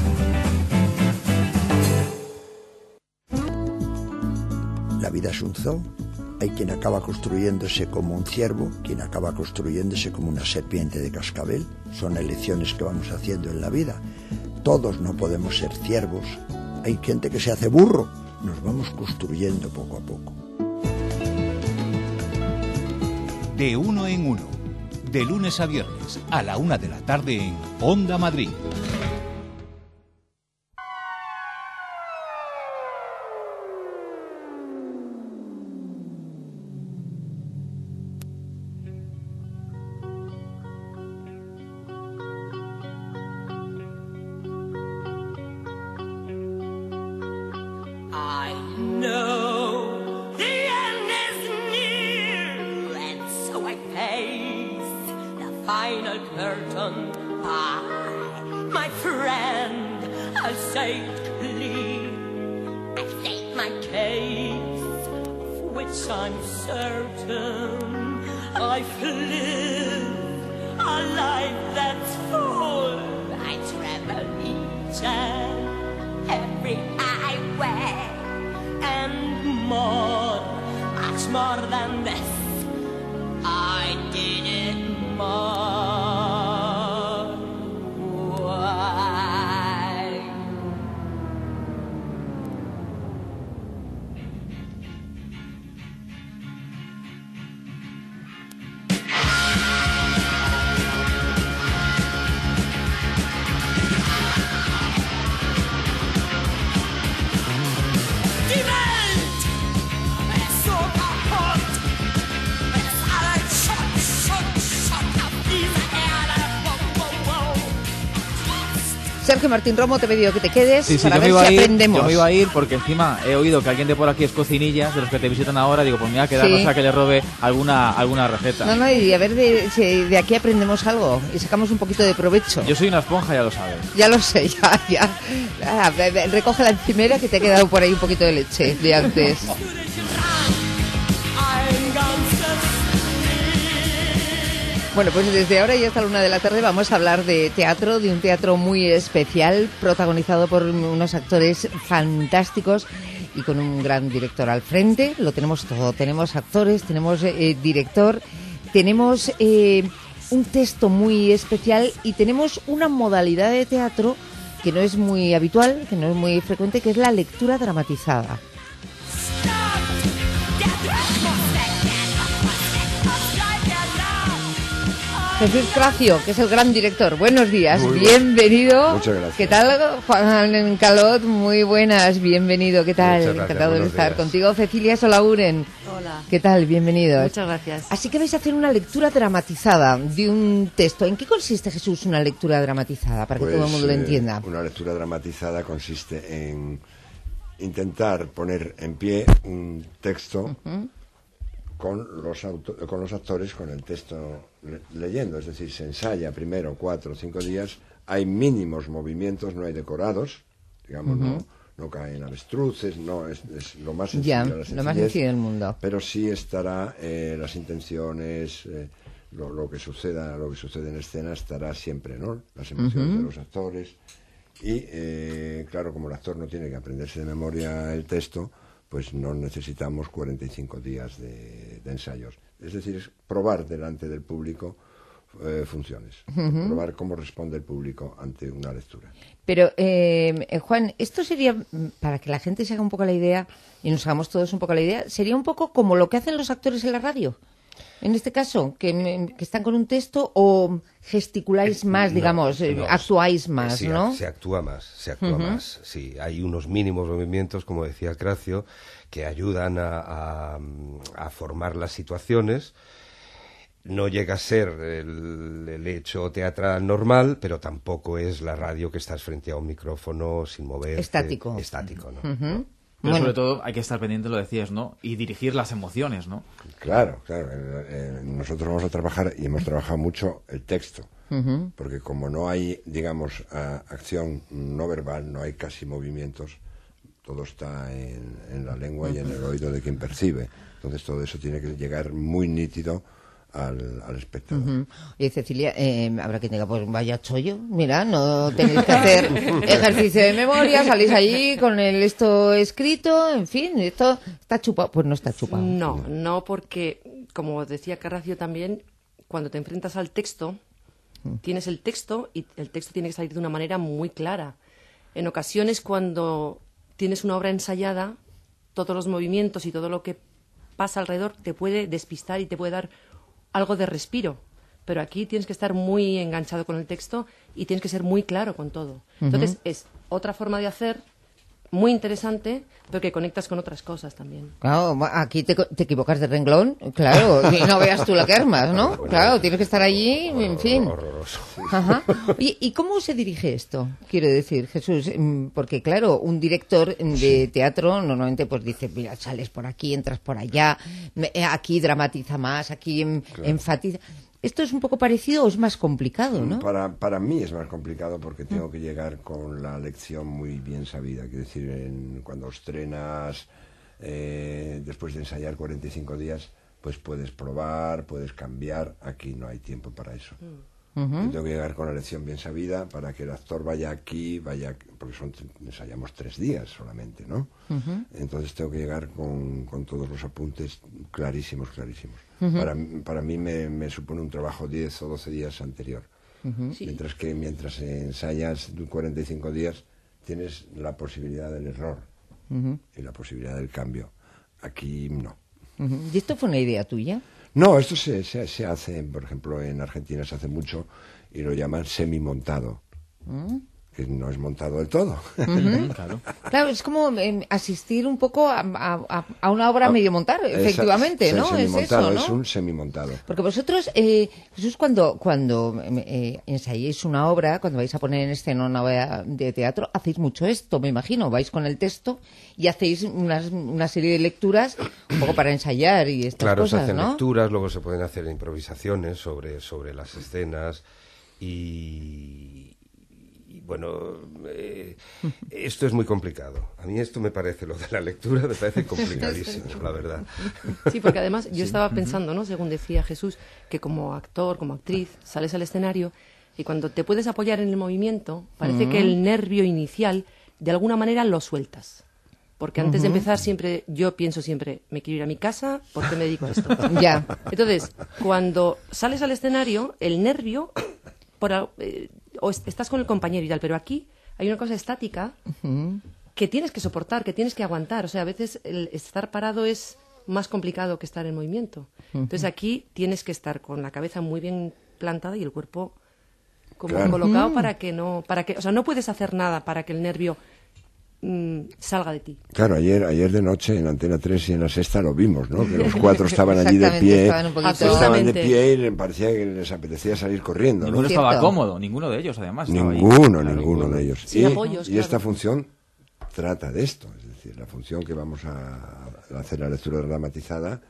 La vida es un zoo. Hay quien acaba construyéndose como un ciervo, quien acaba construyéndose como una serpiente de cascabel. Son elecciones que vamos haciendo en la vida. Todos no podemos ser ciervos. Hay gente que se hace burro. Nos vamos construyendo poco a poco.
De uno en uno, de lunes a viernes a la 1 de la tarde en Onda Madrid.
Sergio Martín Romo, te he pedido que te quedes para ver si aprendemos.
Yo me iba a ir porque encima he oído que alguien de por aquí es Cocinillas, de los que te visitan ahora. Digo, pues me voy a quedar, no sea que le robe alguna receta.
No, y a ver si de aquí aprendemos algo y sacamos un poquito de provecho.
Yo soy una esponja, ya lo sabes.
Ya lo sé, ya. Recoge la encimera que te ha quedado por ahí un poquito de leche de antes. Bueno, pues desde ahora y hasta la 1 de la tarde vamos a hablar de teatro, de un teatro muy especial, protagonizado por unos actores fantásticos y con un gran director al frente. Lo tenemos todo, tenemos actores, tenemos director, tenemos un texto muy especial y tenemos una modalidad de teatro que no es muy habitual, que no es muy frecuente, que es la lectura dramatizada. Jesús Cracio, que es el gran director. Buenos días, bienvenido.
Muchas gracias.
¿Qué tal, Juan Calot? Muy buenas, bienvenido. ¿Qué tal? Encantado de estar contigo. Cecilia Solauren.
Hola.
¿Qué tal? Bienvenidos.
Muchas gracias.
Así que vais a hacer una lectura dramatizada de un texto. ¿En qué consiste, Jesús, una lectura dramatizada? Para que todo el mundo lo entienda.
Una lectura dramatizada consiste en intentar poner en pie un texto con los actores, con el texto leyendo, es decir, se ensaya primero 4 o 5 días, hay mínimos movimientos, no hay decorados, digamos, no caen avestruces, no es lo más sencillo,
lo más sencillo del mundo.
Pero sí estará las intenciones, lo que sucede en escena estará siempre, ¿no? Las emociones de los actores y claro, como el actor no tiene que aprenderse de memoria el texto, pues no necesitamos 45 días de ensayos. Es decir, es probar delante del público funciones, probar cómo responde el público ante una lectura.
Pero, Juan, esto sería, para que la gente se haga un poco la idea, y nos hagamos todos un poco la idea, sería un poco como lo que hacen los actores en la radio. En este caso, que están con un texto o gesticuláis más, digamos, actuáis más,
sí,
¿no?
Se actúa más. Sí, hay unos mínimos movimientos, como decía Cracio, que ayudan a formar las situaciones. No llega a ser el hecho teatral normal, pero tampoco es la radio que estás frente a un micrófono sin mover.
Estático,
¿no?
Pero sobre todo hay que estar pendiente, lo decías, ¿no? Y dirigir las emociones, ¿no?
Claro. Nosotros vamos a trabajar, y hemos trabajado mucho, el texto. Porque como no hay, digamos, acción no verbal, no hay casi movimientos, todo está en la lengua y en el oído de quien percibe. Entonces todo eso tiene que llegar muy nítido al espectador.
Oye, Cecilia, habrá que tenga, pues vaya chollo, mira, no tenéis que hacer ejercicio de memoria, salís allí con esto escrito, en fin, esto está chupado. Pues no está chupado.
No, porque, como decía Carracio también, cuando te enfrentas al texto, tienes el texto y el texto tiene que salir de una manera muy clara. En ocasiones, cuando tienes una obra ensayada, todos los movimientos y todo lo que pasa alrededor te puede despistar y te puede dar algo de respiro, pero aquí tienes que estar muy enganchado con el texto y tienes que ser muy claro con todo. Entonces es otra forma de hacer muy interesante, pero que conectas con otras cosas también.
Claro, aquí te equivocas de renglón, claro, y no veas tú la que armas, ¿no? Claro, tienes que estar allí, en fin.
Horroroso.
Ajá. ¿Y cómo se dirige esto? Quiero decir, Jesús, porque claro, un director de teatro normalmente pues dice, mira, sales por aquí, entras por allá, aquí dramatiza más, aquí enfatiza. ¿Esto es un poco parecido o es más complicado, no?
Para mí es más complicado porque tengo que llegar con la lección muy bien sabida. Quiero decir, cuando estrenas, después de ensayar 45 días, pues puedes probar, puedes cambiar. Aquí no hay tiempo para eso. Yo tengo que llegar con la lección bien sabida para que el actor vaya aquí, porque ensayamos 3 días solamente, ¿no? Entonces tengo que llegar con todos los apuntes clarísimos. Para mí me supone un trabajo 10 o 12 días anterior. Mientras ensayas 45 días tienes la posibilidad del error y la posibilidad del cambio. Aquí no.
¿Y esto fue una idea tuya?
No, esto se hace, por ejemplo, en Argentina se hace mucho y lo llaman semimontado, que no es montado del todo.
Claro, es como asistir un poco a una obra medio montar, efectivamente, ¿no? Es eso, ¿no?
Es un semimontado.
Porque vosotros, Jesús, cuando ensayéis una obra, cuando vais a poner en escena una obra de teatro, hacéis mucho esto, me imagino. Vais con el texto y hacéis una serie de lecturas un poco para ensayar y estas cosas,
se hacen
¿no?
lecturas, luego se pueden hacer improvisaciones sobre las escenas y bueno, esto es muy complicado. A mí esto me parece, lo de la lectura me parece complicadísimo, la verdad.
Sí, porque además yo estaba pensando, ¿no? Según decía Jesús, que como actor, como actriz, sales al escenario y cuando te puedes apoyar en el movimiento, parece que el nervio inicial, de alguna manera, lo sueltas.
Porque antes de empezar yo pienso siempre, me quiero ir a mi casa, ¿por qué me dedico a esto?
Ya.
Entonces, cuando sales al escenario, el nervio, o estás con el compañero y tal, pero aquí hay una cosa estática que tienes que soportar, que tienes que aguantar. O sea, a veces el estar parado es más complicado que estar en movimiento. Entonces aquí tienes que estar con la cabeza muy bien plantada y el cuerpo como colocado o sea, no puedes hacer nada para que el nervio salga de ti.
Claro, ayer de noche en Antena 3 y en La Sexta lo vimos, ¿no? Que los 4 estaban allí de pie, estaban de pie y les parecía que les apetecía salir corriendo, ¿no?
Ninguno estaba cómodo, ninguno de ellos además.
Ninguno de ellos.
Sin apoyos,
y esta función trata de esto, es decir, la función que vamos a hacer la lectura dramatizada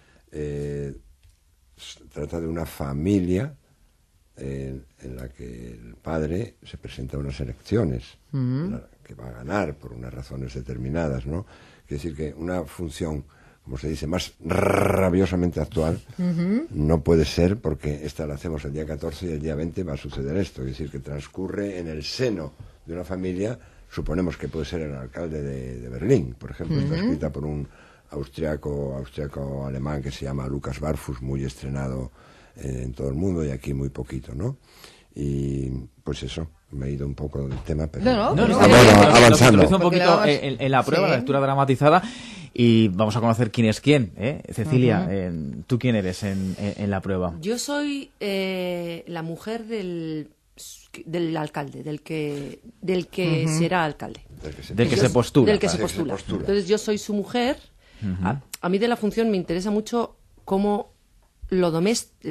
trata de una familia en la que el padre se presenta a unas elecciones que va a ganar por unas razones determinadas, ¿no? Quiere decir que una función, como se dice, más rabiosamente actual no puede ser, porque esta la hacemos el día 14 y el día 20 va a suceder esto, es decir, que transcurre en el seno de una familia. Suponemos que puede ser el alcalde de Berlín, por ejemplo. Está escrita por un austriaco-alemán que se llama Lukas Barfus, muy estrenado en todo el mundo y aquí muy poquito, ¿no? Y pues eso, me he ido un poco del tema, pero avanzando.
Nos un poquito en la prueba, la lectura dramatizada, y vamos a conocer quién es quién, ¿eh? Cecilia, ¿tú quién eres en la prueba?
Yo soy la mujer del alcalde, del que será alcalde.
Del que se postula.
Del que se postula. Entonces yo soy su mujer. A mí de la función me interesa mucho cómo lo doméstico,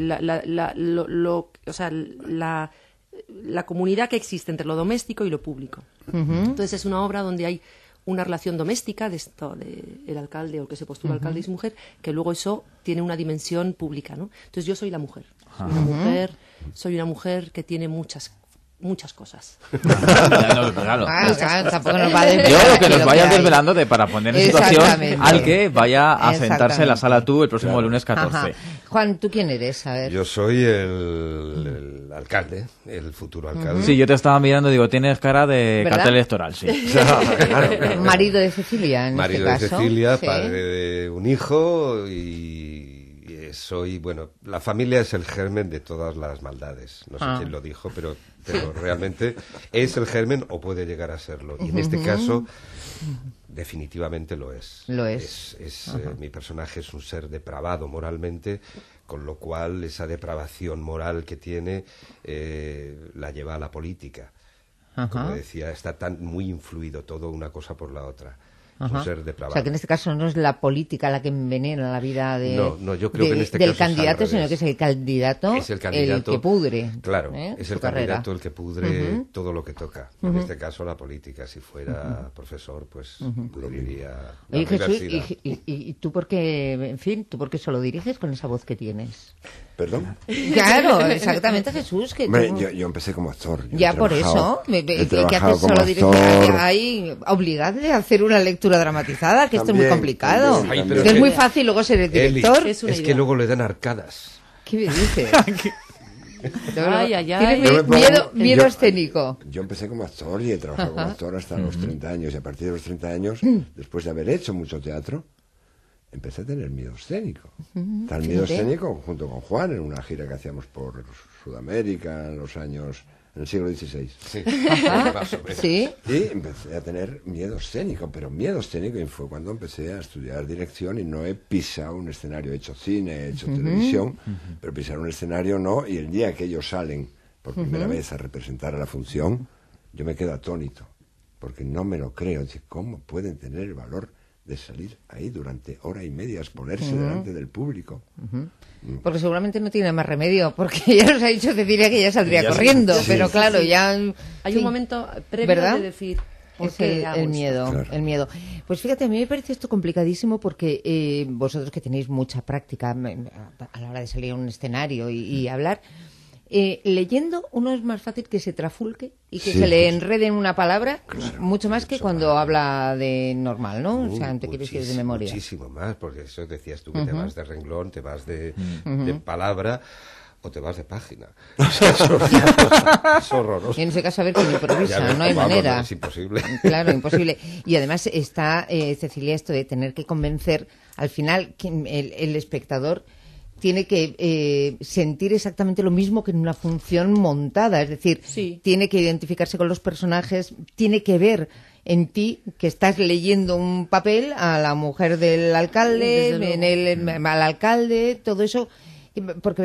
la comunidad que existe entre lo doméstico y lo público. Entonces es una obra donde hay una relación doméstica de el alcalde o el que se postula alcalde y su mujer, que luego eso tiene una dimensión pública, ¿no? Entonces yo soy la mujer. Soy una mujer que tiene muchas cosas.
Tampoco nos va a desvelar.
Yo lo que nos vayan desvelando para poner en situación al que vaya a sentarse en la sala tú el próximo lunes 14.
Ajá. Juan, ¿tú quién eres? A ver.
Yo soy el alcalde, el futuro alcalde.
Sí, yo te estaba mirando y digo, tienes cara de cartel electoral, sí.
Claro. Marido de Cecilia, en
Marido
este
de
caso.
Cecilia, padre de un hijo y soy, bueno, la familia es el germen de todas las maldades. No sé quién lo dijo, pero realmente es el germen o puede llegar a serlo. Y en este caso, definitivamente lo es.
Lo es.
Mi personaje es un ser depravado moralmente, con lo cual esa depravación moral que tiene la lleva a la política. Como decía, está muy influido todo una cosa por la otra. Es un ser depravado.
O sea, que en este caso no es la política la que envenena la vida
yo creo que en este
del
caso
candidato, sino que es el candidato el que pudre.
Claro, es el candidato el que pudre todo lo que toca. En este caso la política. Si fuera profesor, pues pudriría la universidad.
Jesús, ¿y tú por qué, en fin, tú por qué solo diriges con esa voz que tienes?
¿Perdón?
Claro, exactamente, Jesús. Que
yo empecé como actor.
Ya por eso. ¿Qué haces solo dirigiendo? Ahí, obligadle a hacer una lectura dramatizada, que esto es muy complicado. Que es muy fácil luego ser el director.
Es que luego le dan arcadas.
¿Qué me dices?
Ay.
¿Tienes miedo escénico?
Yo empecé como actor y he trabajado como actor hasta los 30 años. Y a partir de los 30 años, después de haber hecho mucho teatro, empecé a tener miedo escénico. Tal miedo escénico junto con Juan en una gira que hacíamos por Sudamérica en el siglo XVI.
Sí.
Y empecé a tener miedo escénico, pero miedo escénico, y fue cuando empecé a estudiar dirección y no he pisado un escenario, he hecho cine, he hecho televisión, pero pisar un escenario no, y el día que ellos salen por primera vez a representar a la función, yo me quedo atónito, porque no me lo creo. Dice, ¿cómo pueden tener el valor de salir ahí durante hora y media, exponerse delante del público?
Porque seguramente no tiene más remedio, porque ya nos ha dicho Cecilia que ya saldría corriendo, pero claro, ya...
Hay un momento previo de decir...
Es el miedo, claro. El miedo. Pues fíjate, a mí me parece esto complicadísimo porque vosotros que tenéis mucha práctica a la hora de salir a un escenario y hablar... leyendo uno es más fácil que se trafulque y que se le enrede en una palabra, mucho más que cuando habla de normal, ¿no? O sea, te quieres ir de memoria.
Muchísimo más, porque eso decías tú, que te vas de renglón, te vas de palabra, o te vas de página. Es horroroso.
Y en ese caso, a ver quién improvisa, no hay manera.
Es imposible.
Claro, imposible. Y además está, Cecilia, esto de tener que convencer, al final, que el espectador tiene que sentir exactamente lo mismo que en una función montada, es decir, tiene que identificarse con los personajes, tiene que ver en ti que estás leyendo un papel a la mujer del alcalde, al alcalde, todo eso, porque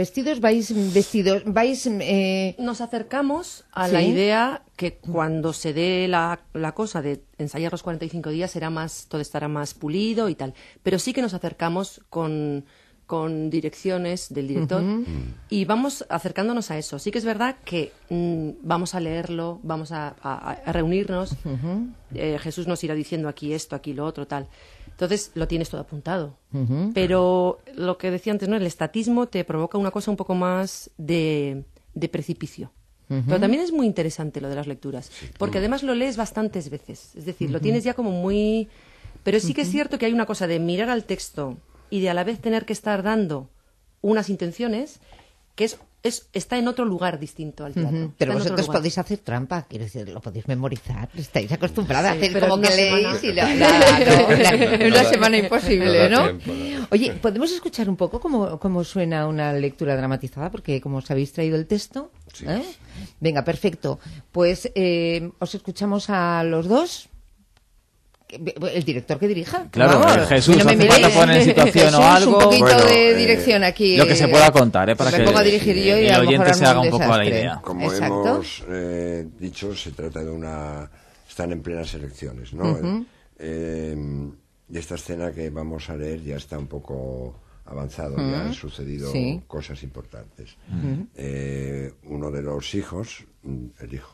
nos acercamos a la idea que cuando se dé la cosa de ensayar los 45 días todo estará más pulido y tal, pero sí que nos acercamos con direcciones del director y vamos acercándonos a eso. Sí que es verdad que vamos a leerlo, vamos a reunirnos, Jesús nos irá diciendo aquí esto, aquí lo otro, tal. Entonces lo tienes todo apuntado. Pero lo que decía antes, ¿no? El estatismo te provoca una cosa un poco más de precipicio. Pero también es muy interesante lo de las lecturas, porque además lo lees bastantes veces. Es decir, lo tienes ya como muy... Pero sí que es cierto que hay una cosa de mirar al texto y de a la vez tener que estar dando unas intenciones que está en otro lugar distinto al teatro.
Pero vosotros podéis hacer trampa, quiero decir, lo podéis memorizar, estáis acostumbradas a hacer como que leéis y una semana imposible, ¿no? Oye, ¿podemos escuchar un poco cómo suena una lectura dramatizada? Porque como os habéis traído el texto, Venga, perfecto. Pues os escuchamos a los dos. El director que dirija.
Claro, vamos, Jesús, no hace falta poner en situación o algo.
Un poquito de dirección aquí.
Lo que se pueda contar, para
me
que
pongo a dirigir yo y
el oyente se haga un poco a la idea.
Como hemos dicho, se trata de están en plenas elecciones, ¿no? Y esta escena que vamos a leer ya está un poco avanzado, ya han sucedido cosas importantes. Uno de los hijos, el hijo,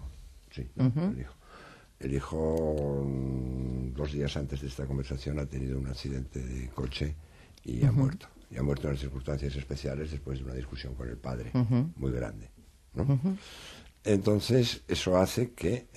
el hijo, 2 días antes de esta conversación, ha tenido un accidente de coche y ha muerto. Y ha muerto en circunstancias especiales después de una discusión con el padre, muy grande, ¿no? Entonces, eso hace que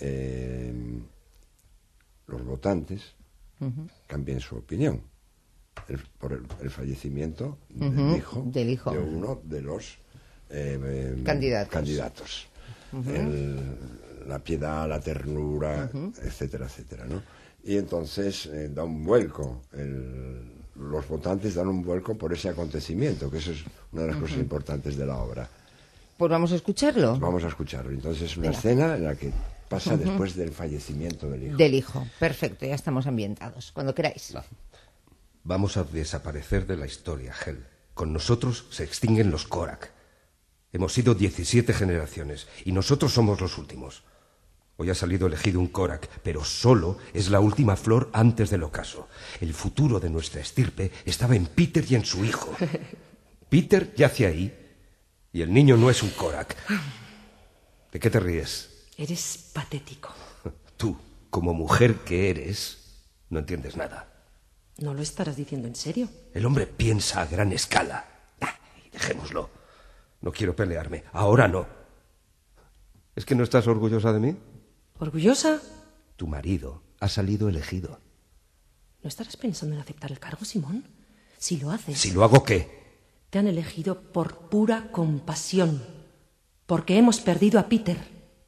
los votantes cambien su opinión por el fallecimiento del hijo de uno de los candidatos. La piedad, la ternura, etcétera, etcétera, ¿no? Y entonces da un vuelco, los votantes dan un vuelco por ese acontecimiento, que eso es una de las cosas importantes de la obra.
Pues vamos a escucharlo.
Vamos a escucharlo. Entonces es una escena en la que pasa después del fallecimiento del hijo.
Del hijo, perfecto, ya estamos ambientados, cuando queráis.
Vamos a desaparecer de la historia, Hel. Con nosotros se extinguen los Korak. Hemos sido 17 generaciones y nosotros somos los últimos. Hoy ha salido elegido un Korak, pero solo es la última flor antes del ocaso. El futuro de nuestra estirpe estaba en Peter y en su hijo. Peter yace ahí y el niño no es un Korak. ¿De qué te ríes?
Eres patético.
Tú, como mujer que eres, no entiendes nada.
¿No lo estarás diciendo en serio?
El hombre piensa a gran escala. Dejémoslo. No quiero pelearme. Ahora no. ¿Es que no estás orgullosa de mí?
¿Orgullosa?
Tu marido ha salido elegido.
¿No estarás pensando en aceptar el cargo, Simón? Si lo haces...
¿Si lo hago qué?
Te han elegido por pura compasión. Porque hemos perdido a Peter.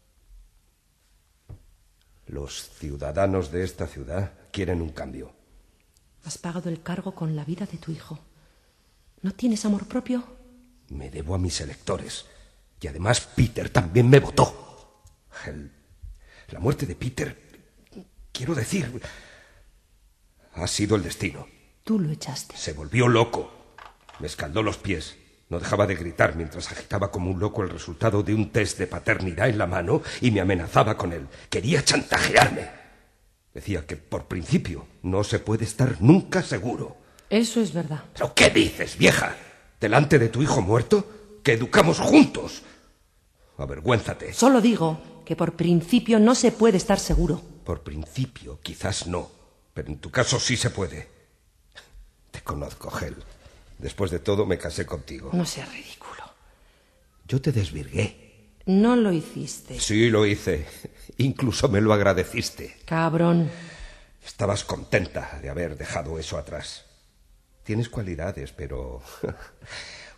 Los ciudadanos de esta ciudad quieren un cambio.
Has pagado el cargo con la vida de tu hijo. ¿No tienes amor propio?
Me debo a mis electores. Y además Peter también me votó. La muerte de Peter, quiero decir, ha sido el destino.
Tú lo echaste.
Se volvió loco. Me escaldó los pies. No dejaba de gritar mientras agitaba como un loco el resultado de un test de paternidad en la mano y me amenazaba con él. Quería chantajearme. Decía que, por principio, no se puede estar nunca seguro.
Eso es verdad.
¿Pero qué dices, vieja? ¿Delante de tu hijo muerto? ¡Que educamos juntos! Avergüénzate.
Solo digo que por principio no se puede estar seguro.
Por principio, quizás no. Pero en tu caso sí se puede. Te conozco, Hel. Después de todo, me casé contigo.
No seas ridículo.
Yo te desvirgué.
No lo hiciste.
Sí, lo hice. Incluso me lo agradeciste.
Cabrón.
Estabas contenta de haber dejado eso atrás. Tienes cualidades, pero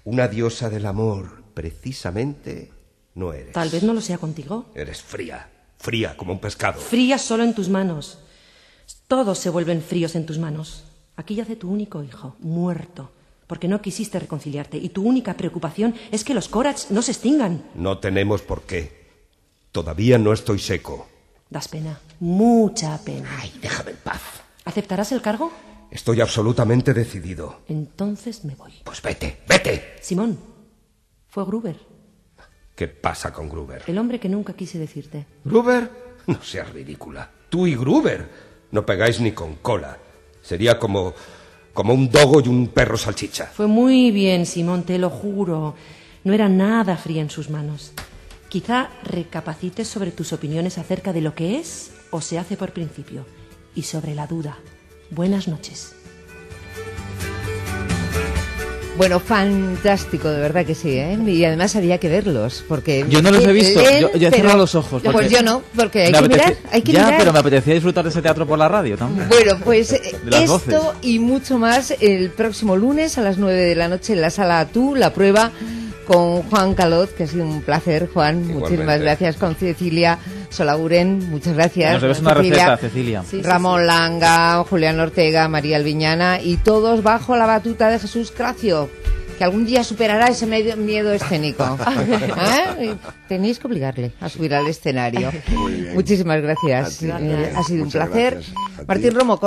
Una diosa del amor, precisamente, no eres.
Tal vez no lo sea contigo.
Eres fría, fría como un pescado.
Fría solo en tus manos. Todos se vuelven fríos en tus manos. Aquí yace tu único hijo, muerto, porque no quisiste reconciliarte, y tu única preocupación es que los Korach no se extingan.
No tenemos por qué. Todavía no estoy seco.
Das pena, mucha pena.
Ay, déjame en paz.
¿Aceptarás el cargo?
Estoy absolutamente decidido.
Entonces me voy.
Pues vete, vete.
Simón, fue Gruber.
¿Qué pasa con Gruber?
El hombre que nunca quise decirte.
¿Gruber? No seas ridícula. Tú y Gruber no pegáis ni con cola. Sería como un dogo y un perro salchicha.
Fue muy bien, Simón, te lo juro. No era nada fría en sus manos. Quizá recapacites sobre tus opiniones acerca de lo que es o se hace por principio. Y sobre la duda. Buenas noches.
Bueno, fantástico, de verdad que sí, ¿eh? Y además había que verlos, porque...
Yo no los he visto, yo he cerrado los ojos.
Pues yo no, porque hay que mirar,
Ya, pero me apetecía disfrutar de ese teatro por la radio también.
Bueno, pues
las
esto
voces.
y mucho más el próximo lunes a las 9 de la noche en la sala Tú, la prueba con Juan Calot, que ha sido un placer, Juan.
Igualmente.
Muchísimas gracias, con Cecilia Solaguren, muchas gracias.
Nos debes una receta, Cecilia.
Sí, Ramón Langa, Julián Ortega, María Albiñana y todos bajo la batuta de Jesús Cracio, que algún día superará ese miedo escénico. ¿Eh? Tenéis que obligarle a subir al escenario. Muchísimas gracias. Ha sido un placer. Martín Romo.